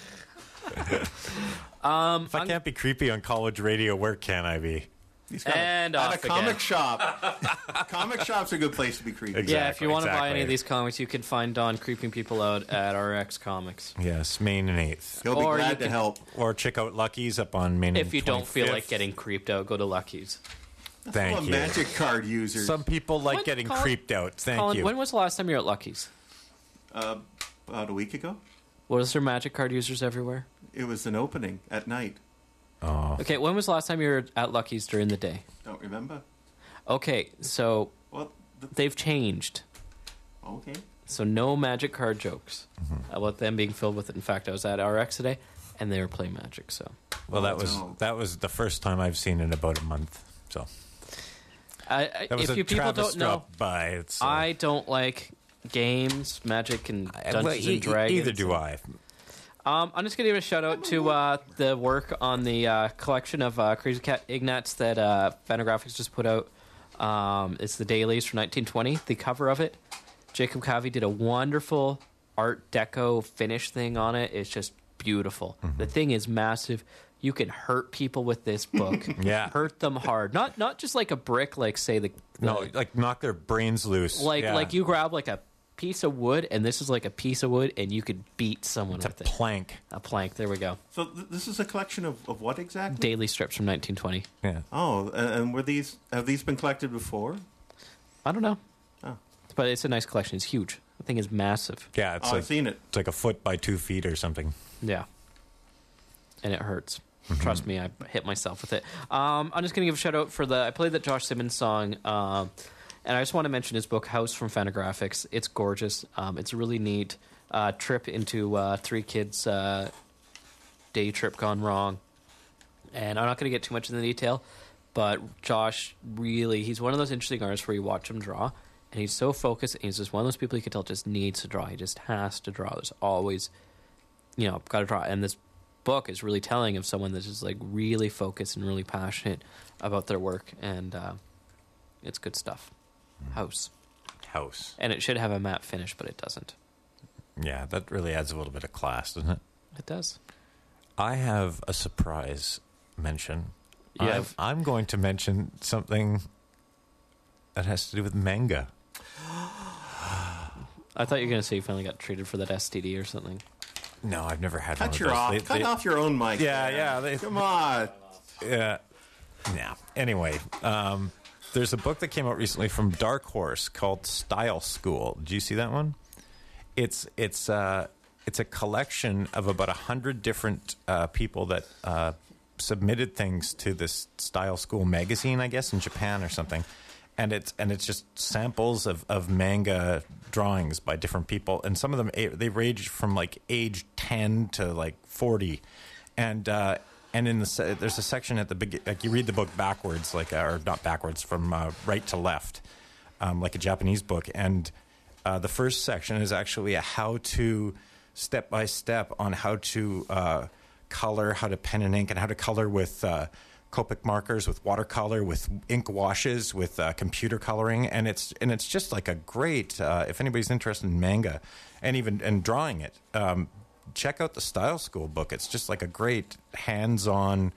Um, If I can't be creepy on college radio, where can I be? He's got And a, at off a comic again. shop. Comic shop's a good place to be creepy. Exactly. Yeah, if you want to buy exactly. any of these comics, you can find Don creeping people out at R X Comics. Yes, Main and eighth. He'll be Or you glad to can- help. Or check out Lucky's up on Main If and you don't feel like twenty-fifth. getting creeped out, go to Lucky's. Thank Full of you. magic card users. Some people like When- getting Colin- creeped out. Thank Colin, you. when was the last time you were at Lucky's? uh, about a week ago, Was there magic card users everywhere? it was an opening at night. oh. Okay, when was the last time you were at Lucky's during the day? Don't remember. Okay, so Well, the, they've changed. okay. So no magic card jokes about them being filled with it. In fact, I was at R X today, and they were playing magic. So Well, that was no. that was the first time I've seen it in about a month. So I, I, that was if a you people Travis don't know, drop by. It's, uh, I don't like games, Magic and Dungeons Well, e- and Dragons. Either do I. Um, I'm just going to give a shout out to uh, the work on the uh, collection of uh, Crazy Cat Ignats that uh, Fantagraphics just put out. Um, it's the dailies from nineteen twenty. The cover of it, Jacob Cavey did a wonderful Art Deco finish thing on it. It's just beautiful. Mm-hmm. The thing is massive. You can hurt people with this book. Yeah. Hurt them hard. Not not just like a brick, like, say, the... the No, like knock their brains loose. Like, yeah. like you grab, like, a piece of wood, and this is like a piece of wood, and you could beat someone It's with a it. plank. A plank. There we go. So th- this is a collection of, of what exactly? Daily strips from nineteen twenty. Yeah. Oh, and, and were these have these been collected before? I don't know. Oh, But it's a nice collection. It's huge. The thing is massive. Yeah, it's oh like I've seen it. it's like a foot by two feet or something. Yeah. And it hurts. Trust me, I hit myself with it. Um, I'm just going to give a shout out for the... I played that Josh Simmons song, um, and I just want to mention his book, House from Fantagraphics. It's gorgeous. Um, it's a really neat uh, trip into uh, three kids' uh, day trip gone wrong. And I'm not going to get too much into the detail, but Josh really... He's one of those interesting artists where you watch him draw, and he's so focused, and he's just one of those people you can tell just needs to draw. He just has to draw. There's always, you know, got to draw. And this book is really telling of someone that's just like really focused and really passionate about their work, and uh, it's good stuff. House. House. And it should have a matte finish, but it doesn't. Yeah, that really adds a little bit of class, doesn't it? It does. I have a surprise mention. You I'm, have- I'm going to mention something that has to do with manga. I thought you were going to say you finally got treated for that S T D or something. No, I've never had one Cut of your those. off. They- Cut they- off your own mic. Yeah, there. yeah. They, Come on. Yeah. Yeah. Anyway, um, there's a book that came out recently from Dark Horse called Style School. Did you see that one? It's it's uh, it's a collection of about a hundred different uh, people that uh, submitted things to this Style School magazine, I guess, in Japan or something. And it's and it's just samples of, of manga drawings by different people, and some of them they range from like age ten to like forty, and uh, and in the se- there's a section at the big like you read the book backwards, like uh, or not backwards from uh, right to left, um, like a Japanese book, and uh, the first section is actually a how to step by step on how to uh, color, how to pen and ink, and how to color with. Uh, Copic markers, with watercolor, with ink washes, with uh, computer coloring, and it's and it's just like a great. Uh, if anybody's interested in manga, and even and drawing it, um, check out the Style School book. It's just like a great hands-on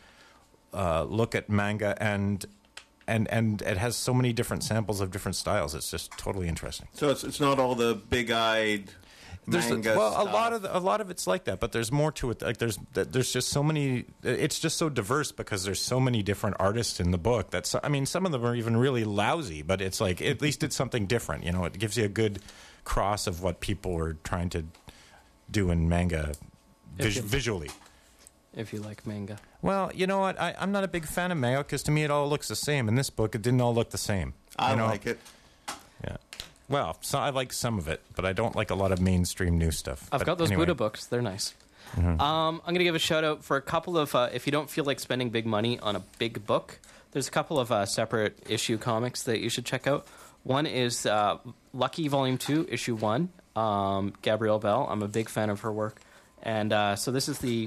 uh, look at manga, and and and it has so many different samples of different styles. It's just totally interesting. So it's it's not all the big-eyed There's manga a, well, stuff. a lot of the, a lot of it's like that, but there's more to it. Like there's there's just so many. It's just so diverse because there's so many different artists in the book. That's I mean, some of them are even really lousy, but it's like at least it's something different. You know, it gives you a good cross of what people were trying to do in manga vis- you- visually. If you like manga. Well, you know what? I, I'm not a big fan of manga because to me it all looks the same. In this book, it didn't all look the same. I you know? like it. Yeah. Well, so I like some of it, but I don't like a lot of mainstream new stuff. I've But got those anyway. Buddha books. They're nice. Um, I'm going to give a shout out for a couple of, uh, if you don't feel like spending big money on a big book, there's a couple of uh, separate issue comics that you should check out. One is uh, Lucky Volume two, Issue one, um, Gabrielle Bell. I'm a big fan of her work. And uh, so this is the,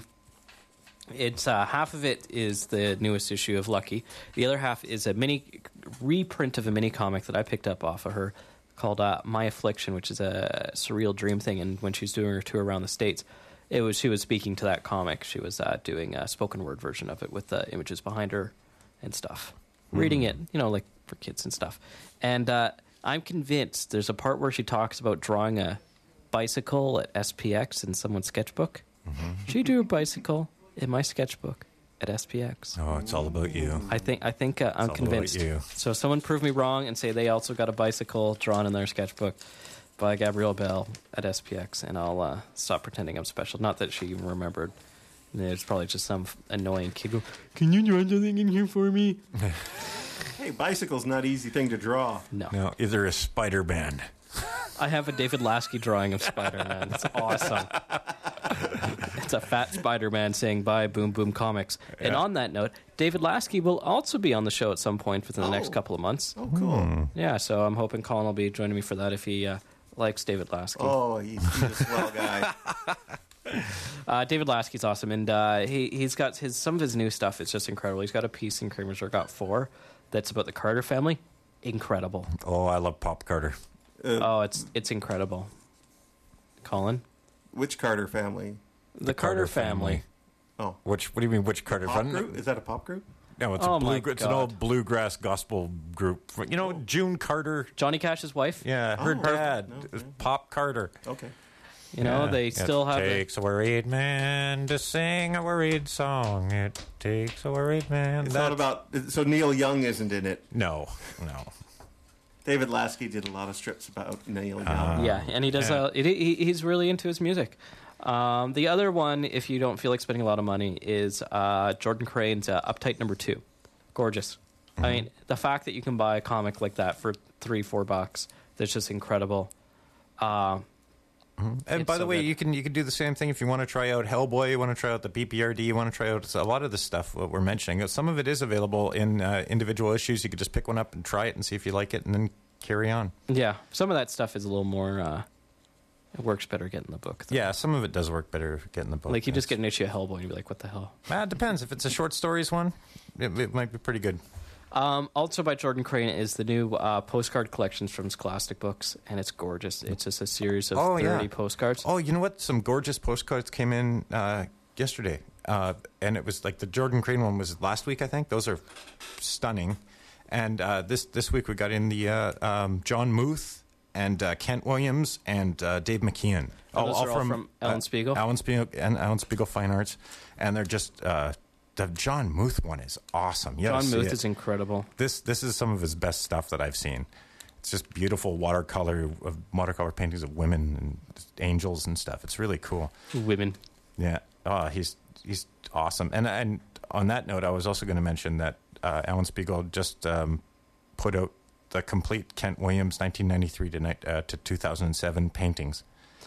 it's uh, half of it is the newest issue of Lucky. The other half is a mini reprint of a mini comic that I picked up off of her called uh, My Affliction, which is a surreal dream thing. And when she was doing her tour around the States, it was she was speaking to that comic. She was uh, doing a spoken word version of it with the images behind her and stuff. Mm. Reading it, you know, like for kids and stuff. And uh, I'm convinced there's a part where she talks about drawing a bicycle at S P X in someone's sketchbook. Mm-hmm. She drew a bicycle in my sketchbook at S P X. Oh, it's all about you. I think I think uh, I'm all about convinced. you. So someone prove me wrong and say they also got a bicycle drawn in their sketchbook by Gabrielle Bell at S P X, and I'll uh, stop pretending I'm special. Not that she even remembered. It's probably just some annoying kid go, "Can you draw something in here for me?" Hey, bicycle's not an easy thing to draw. No. No, either a Spider-Man. I have a David Lasky drawing of Spider-Man. It's awesome. It's a fat Spider-Man saying bye, Boom Boom Comics. And Yeah. on that note, David Lasky will also be on the show at some point within the next Oh. couple of months. Oh, cool. Yeah, so I'm hoping Colin will be joining me for that if he uh, likes David Lasky. Oh, he's, he's a swell guy. Uh, David Lasky's awesome, and uh, he he's got his some of his new stuff. It's just incredible. He's got a piece in Kramer's Got Four that's about the Carter family. Incredible. Oh, I love Pop Carter. Uh, Oh, it's it's incredible. Colin, Which Carter family? the, Carter, Carter family. family. Oh, Which? What do you mean? Which Carter? pop Fun- group? Is that a pop group? No, it's Oh, a blue. my It's an God. old bluegrass gospel group. You know, June Carter. Johnny Cash's wife. Yeah, her Oh, dad, no, is no. Pop Carter. Okay. You know, Yeah. they It still have. The, takes a worried man to sing a worried song. It takes a worried man. It's That- not about. So Neil Young isn't in it. No, no. David Lasky did a lot of strips about Neil Young. Uh, yeah, and he does. Yeah. Uh, it, he, he's really into his music. Um, the other one, if you don't feel like spending a lot of money, is uh, Jordan Crane's uh, Uptight Number Two. Gorgeous. Mm-hmm. I mean, the fact that you can buy a comic like that for three, four bucks, that's just incredible. Uh, And It's by the so way, good. you can you can do the same thing if you want to try out Hellboy, you want to try out the B P R D, you want to try out a lot of the stuff that we're mentioning. Some of it is available in uh, individual issues. You could just pick one up and try it and see if you like it, and then carry on. yeah, some of that stuff is a little more. Uh, it works better getting the book. though. Yeah, some of it does work better getting the book. Like you just It's- get an issue of Hellboy and you'd be like, what the hell? Ah, it depends. If it's a short stories one, it, it might be pretty good. Um, also by Jordan Crane is the new uh, postcard collections from Scholastic Books, and it's gorgeous. It's just a series of Oh, thirty yeah. postcards. Oh, you know what? Some gorgeous postcards came in uh, yesterday, uh, and it was like the Jordan Crane one was last week, I think. Those are stunning. And uh, this this week we got in the uh, um, John Muth and uh, Kent Williams and uh, Dave McKeon. Oh, those are all from Alan Spiegel? Alan Spiegel and Alan Spiegel Fine Arts, and they're just uh, the John Muth one is awesome. You gotta John see Muth it. is incredible. This this is some of his best stuff that I've seen. It's just beautiful watercolor of watercolor paintings of women and angels and stuff. It's really cool. Women. Yeah. Oh, he's he's awesome. And and on that note, I was also going to mention that uh, Alan Spiegel just um, put out the complete Kent Williams nineteen ninety-three to ni- uh, to two thousand seven paintings.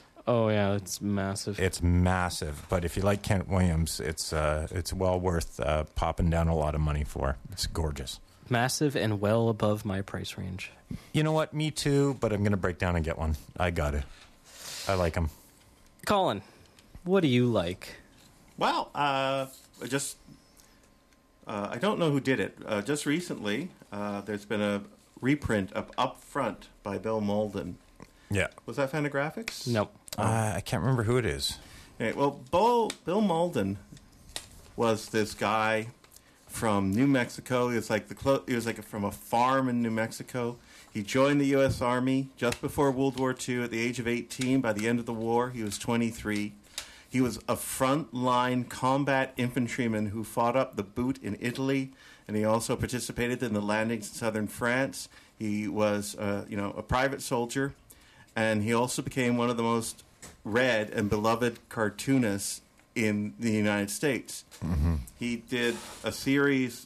Oh yeah, it's massive. It's massive, but if you like Kent Williams, it's uh, it's well worth uh, popping down a lot of money for. It's gorgeous. Massive and well above my price range. You know what? Me too, but I'm going to break down and get one. I got it. I like them. Colin, what do you like? Well, uh, just uh, I don't know who did it. Uh, just recently, uh, there's been a reprint of Up Front by Bill Malden. Yeah. Was that Fantagraphics? Nope. Uh, I can't remember who it is. Okay, well, Bill, Bill Malden was this guy from New Mexico. He was like the clo- he was like from a farm in New Mexico. He joined the U S Army just before World War Two at the age of eighteen. By the end of the war, he was twenty-three. He was a front-line combat infantryman who fought up the Boot in Italy, and he also participated in the landings in southern France. He was, uh, you know, a private soldier, and he also became one of the most read and beloved cartoonists in the United States. Mm-hmm. He did a series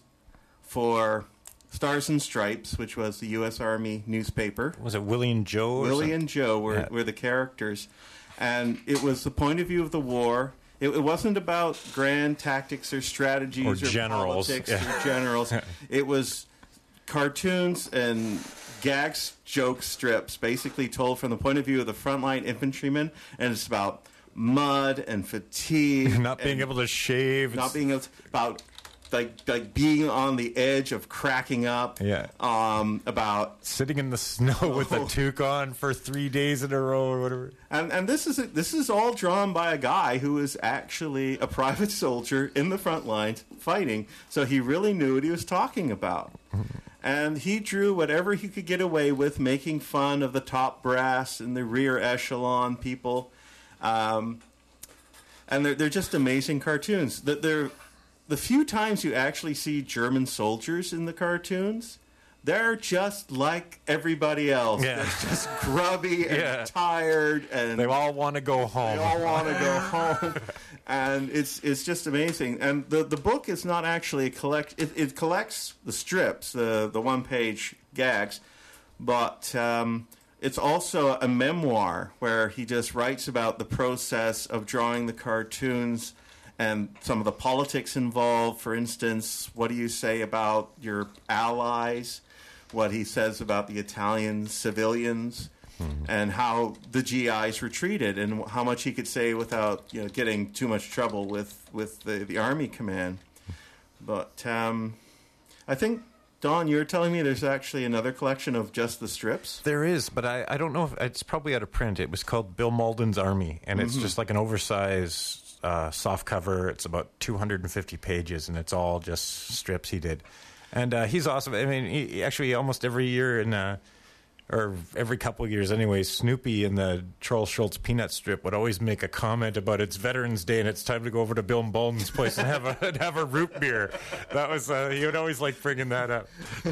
for Stars and Stripes, which was the U S Army newspaper. Was it Willie and Joe? or Willie something? and Joe were, Yeah. were the characters. And it was the point of view of the war. It, it wasn't about grand tactics or strategies Or or, generals. politics Yeah. or generals. It was cartoons and gags, joke strips, basically told from the point of view of the frontline infantryman. And it's about mud and fatigue. Not being and able to shave. Not It's- being able to, about like like being on the edge of cracking up. Yeah. Um, about sitting in the snow with a Oh. toque on for three days in a row or whatever. And and this is this is all drawn by a guy who is actually a private soldier in the front lines fighting. So he really knew what he was talking about. And he drew whatever he could get away with, making fun of the top brass and the rear echelon people. Um, and they're they're just amazing cartoons. That they're the few times you actually see German soldiers in the cartoons, they're just like everybody else. Yeah. They're just grubby and Yeah. tired, and They all want to go home. they all want to go home. And it's it's just amazing. And the the book is not actually a collect. It, it collects the strips, the the one page gags, but um, it's also a memoir where he just writes about the process of drawing the cartoons and some of the politics involved. For instance, what do you say about your allies? What he says about the Italian civilians. mm-hmm. and how the G Is were treated, and how much he could say without you know getting too much trouble with with the, the Army command. But um, I think, Don, you're telling me there's actually another collection of just the strips? There is, but I, I don't know if it's probably out of print. It was called Bill Malden's Army, and it's mm-hmm. just like an oversized uh, soft cover. It's about two hundred fifty pages, and it's all just strips he did. And uh, he's awesome. I mean, he, actually, almost every year in uh, or every couple of years anyway, Snoopy in the Charles Schultz Peanut strip would always make a comment about it's Veterans Day and it's time to go over to Bill Malden's place and have a and have a root beer. That was uh, he would always like bringing that up.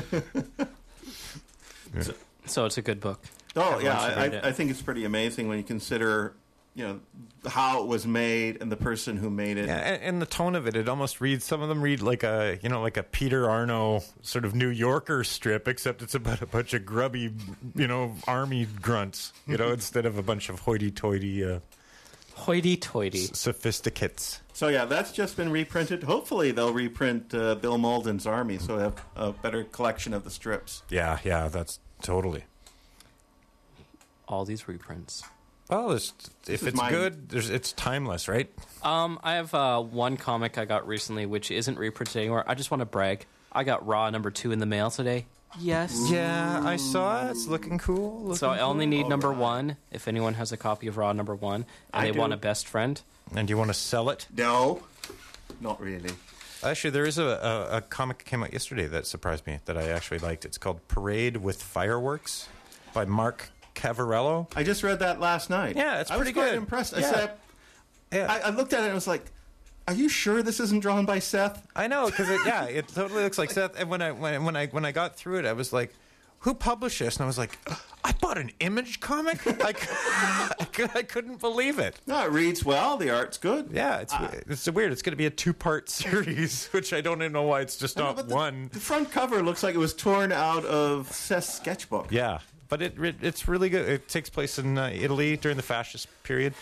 Yeah. So, so it's a good book. Oh Everyone yeah, I, I, I think it's pretty amazing when you consider you know how it was made and the person who made it. Yeah, and, and the tone of it, it almost reads. Some of them read like a you know like a Peter Arno sort of New Yorker strip, except it's about a bunch of grubby you know army grunts, you know, instead of a bunch of hoity-toity, uh, hoity-toity s- sophisticates. So yeah, that's just been reprinted. Hopefully they'll reprint uh, Bill Malden's Army, so we have a better collection of the strips. Yeah, yeah, that's totally. All these reprints. Well, it's, if it's mine. good, there's, it's timeless, right? Um, I have uh, one comic I got recently, which isn't reprinted anymore. I just want to brag. I got Raw number two in the mail today. Yes. Yeah, I saw it. It's looking cool. Looking so I only cool. need All number right. one. If anyone has a copy of Raw number one, and I they do. want a best friend. And do you want to sell it? No, not really. Actually, there is a, a, a comic that came out yesterday that surprised me, that I actually liked. It's called Parade with Fireworks by Mark Cavarello. I just read that last night. Yeah, it's I pretty was quite good. impressed. I Yeah. said, Yeah. I, I looked at it and I was like, "Are you sure this isn't drawn by Seth?" I know, because it, yeah, it totally looks like Seth. And when I when, when I when I got through it, I was like, "Who published this?" And I was like, "I bought an Image comic." Like, I, could, I couldn't believe it. No, it reads well. The art's good. Yeah, it's it's weird. It's going to be a two part series, which I don't even know why it's just I know, not but the, one. The front cover looks like it was torn out of Seth's sketchbook. Yeah, but it, it it's really good. It takes place in uh, Italy during the fascist period.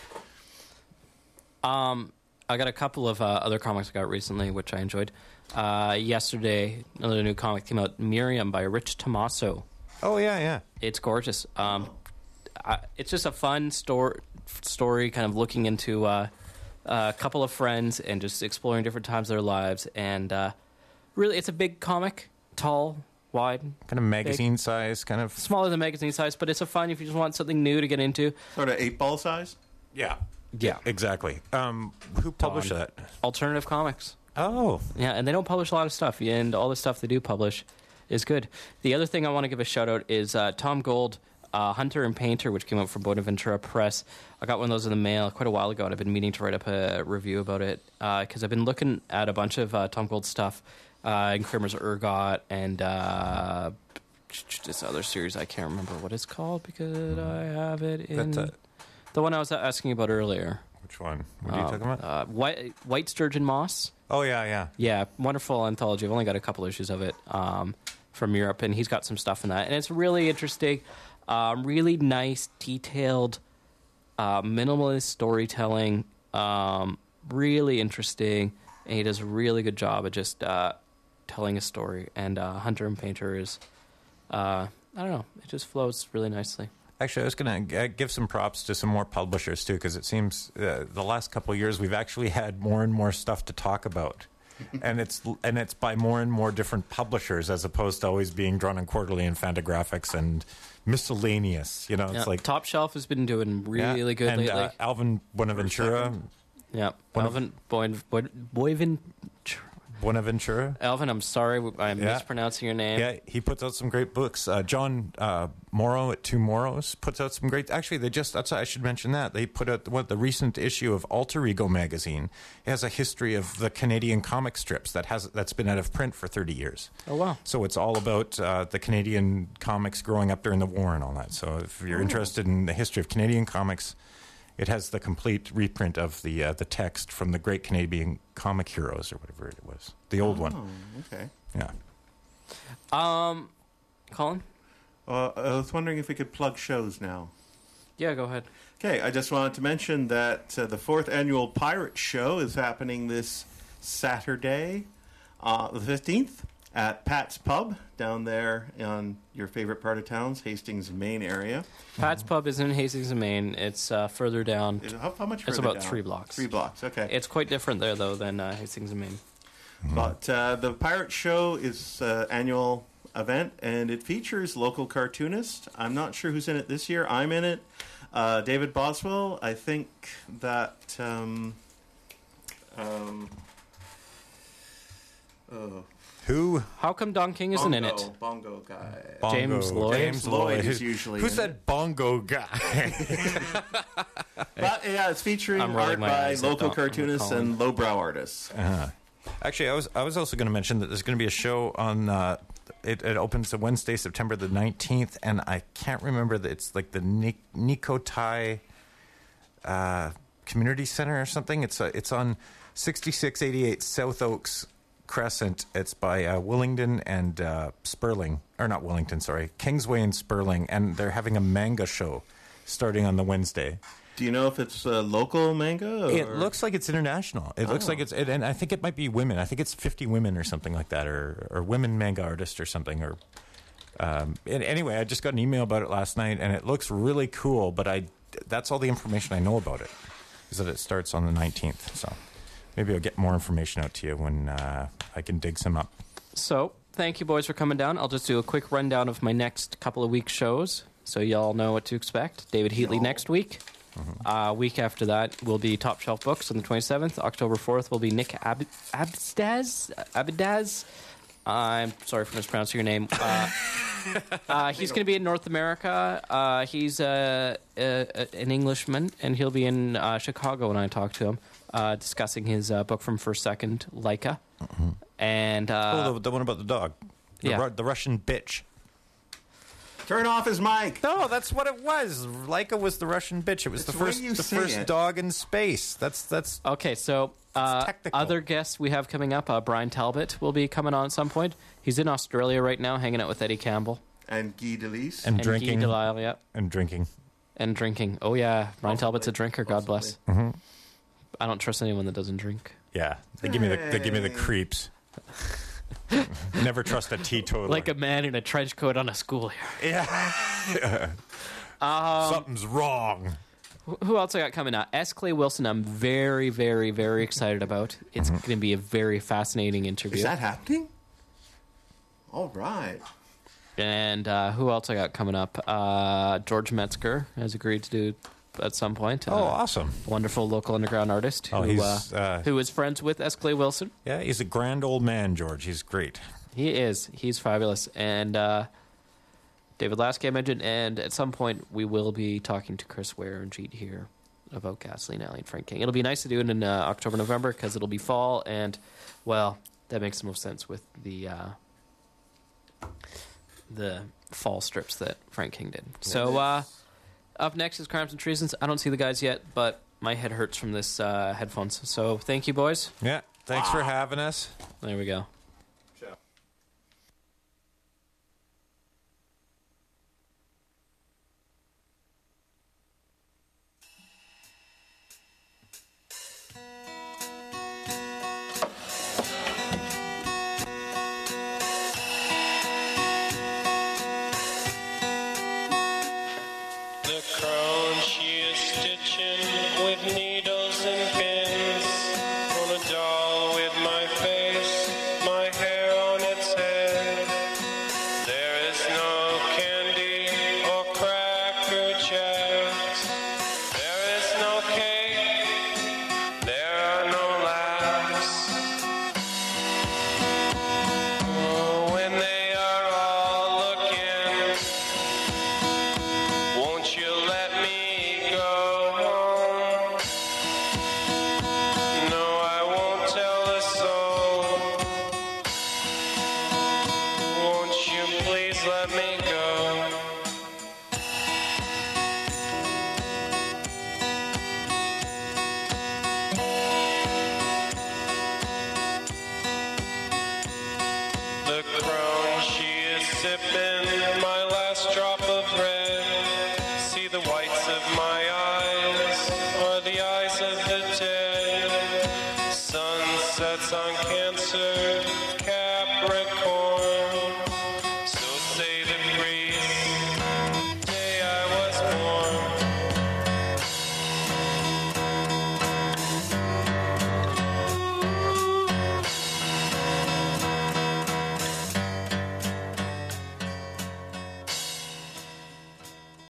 Um, I got a couple of uh, other comics I got recently, which I enjoyed. Uh, yesterday, another new comic came out, Miriam by Rich Tommaso. Oh yeah, yeah. It's gorgeous. Um, I, it's just a fun story, story, kind of looking into uh, a couple of friends and just exploring different times of their lives. And uh, really, it's a big comic, tall, wide, Kind of magazine size, kind of. smaller than magazine size, but it's a fun if you just want something new to get into. Sort of eight ball size. Yeah. Yeah, Exactly. Um, who published Dawn. that? Alternative Comics. Oh, Yeah, and they don't publish a lot of stuff, and all the stuff they do publish is good. The other thing I want to give a shout out is uh, Tom Gold, uh, Hunter and Painter, which came out from Bonaventura Press. I got one of those in the mail quite a while ago, and I've been meaning to write up a review about it because uh, I've been looking at a bunch of uh, Tom Gold stuff, uh, in Kramer's Ergot, and uh, this other series I can't remember what it's called because I have it in That's a- the one I was asking about earlier. which one? What are you Uh, talking about? Uh, White, White Sturgeon Moss. Oh yeah, yeah. Yeah, wonderful anthology. I've only got a couple issues of it um, from Europe, and he's got some stuff in that. And it's really interesting, um, really nice, detailed, uh, minimalist storytelling, um, really interesting, and he does a really good job at just uh, telling a story. And uh, Hunter and Painter is, uh, I don't know, it just flows really nicely. Actually, I was going to give some props to some more publishers, too, because it seems uh, the last couple of years we've actually had more and more stuff to talk about. and it's and it's by more and more different publishers as opposed to always being drawn in Quarterly and Fantagraphics and miscellaneous. You know, it's Yeah, like... Top Shelf has been doing really yeah, good and, lately. Uh, Alvin Buenaventura. yeah, one Alvin Boyven, Boyven, Buenaventura. Alvin, I'm sorry, I'm Yeah. mispronouncing your name. Yeah, he puts out some great books. Uh, John uh, Morrow at Two Morrows puts out some great... Actually, they just... That's, I should mention that. They put out what the recent issue of Alter Ego magazine. It has a history of the Canadian comic strips that has that's been out of print for thirty years. Oh, wow. So it's all about uh, the Canadian comics growing up during the war and all that. So if you're interested in the history of Canadian comics, it has the complete reprint of the uh, the text from the Great Canadian Comic Heroes or whatever it was. The old one. Oh, okay. Yeah. Um, Colin? Uh, I was wondering if we could plug shows now. Yeah, go ahead. Okay, I just wanted to mention that uh, the fourth annual Pirate Show is happening this Saturday, uh, the fifteenth, at Pat's Pub down there on your favorite part of town's Hastings, Maine area. Pat's Pub is in Hastings, Maine. It's uh, further down. Is it- How, how much It's further about down? three blocks. Three blocks, okay. It's quite different there, though, than uh, Hastings, Maine. But uh, the Pirate Show is an annual event, and it features local cartoonists. I'm not sure who's in it this year. I'm in it. Uh, David Boswell. I think that... Um, um, oh, Who? How come Don King isn't in it? Bongo, Bongo guy. Bongo. James Lloyd? James Lloyd is usually Who in said it. bongo guy? But yeah, it's featuring I'm rolling art my by eyes at local Don- cartoonists Colin. and lowbrow artists. Actually, I was I was also going to mention that there's going to be a show on. Uh, it, it opens on Wednesday, September the nineteenth, and I can't remember that it's like the Nik- Nikotai uh, Community Center or something. It's uh, it's on sixty-six eighty-eight South Oaks Crescent. It's by uh, Willingdon and uh, Sperling, or not Willington, sorry, Kingsway and Sperling, and they're having a manga show starting on the Wednesday. Do you know if it's uh, local manga? Or? It looks like it's international. It looks Oh. like it's, it, and I think it might be women. I think it's fifty women or something like that, or or women manga artists or something. Or um, and anyway, I just got an email about it last night, and it looks really cool. But I, that's all the information I know about it, is that it starts on the nineteenth. So maybe I'll get more information out to you when uh, I can dig some up. So, thank you, boys, for coming down. I'll just do a quick rundown of my next couple of weeks' shows, so y'all know what to expect. David Heatley Y'all. next week. Uh, week after that will be Top Shelf Books on the twenty-seventh. October fourth will be Nick Ab- Abdaz. Abdaz. I'm sorry for mispronouncing your name. Uh, uh, he's going to be in North America. Uh, he's uh, uh, an Englishman, and he'll be in uh, Chicago when I talk to him, uh, discussing his uh, book from First Second, Leica. And uh, oh, the, the one about the dog, the, yeah. Ru- the Russian bitch. Turn off his mic. No, that's what it was. Laika was the Russian bitch. It was It's the the way first, you the say first it. dog in space. That's that's. Okay, so uh, technical. other guests we have coming up, uh, Brian Talbot will be coming on at some point. He's in Australia right now, hanging out with Eddie Campbell And Guy Delisle. And and drinking Guy Delisle, yeah, and drinking. and drinking. Oh yeah, Brian Talbot's a drinker. God bless. Mm-hmm. I don't trust anyone that doesn't drink. Yeah, they give me the they give me the Hey. creeps. Never trust a teetotaler. Like a man in a trench coat on a school here. yeah. Something's wrong. Wh- Who else I got coming out? S. Clay Wilson. I'm very, very, very excited about. It's going to be a very fascinating interview. Is that happening? All right. And uh, who else I got coming up? Uh, George Metzger has agreed to do at some point. Oh, Uh, awesome. wonderful local underground artist Oh, who, he's, uh, uh, who is friends with S. Clay Wilson. Yeah, he's a grand old man, George. He's great. He is. He's fabulous. And uh, David Lasky I mentioned. And at some point, we will be talking to Chris Ware and Jeet here about Gasoline Alley and Frank King. It'll be nice to do it in uh, October, November, because it'll be fall. And, well, that makes the most sense with the uh, the fall strips that Frank King did. So, uh, up next is Crimes and Treasons. I don't see the guys yet, but my head hurts from this uh, headphones. So, thank you, boys. Yeah. Thanks for having us. There we go.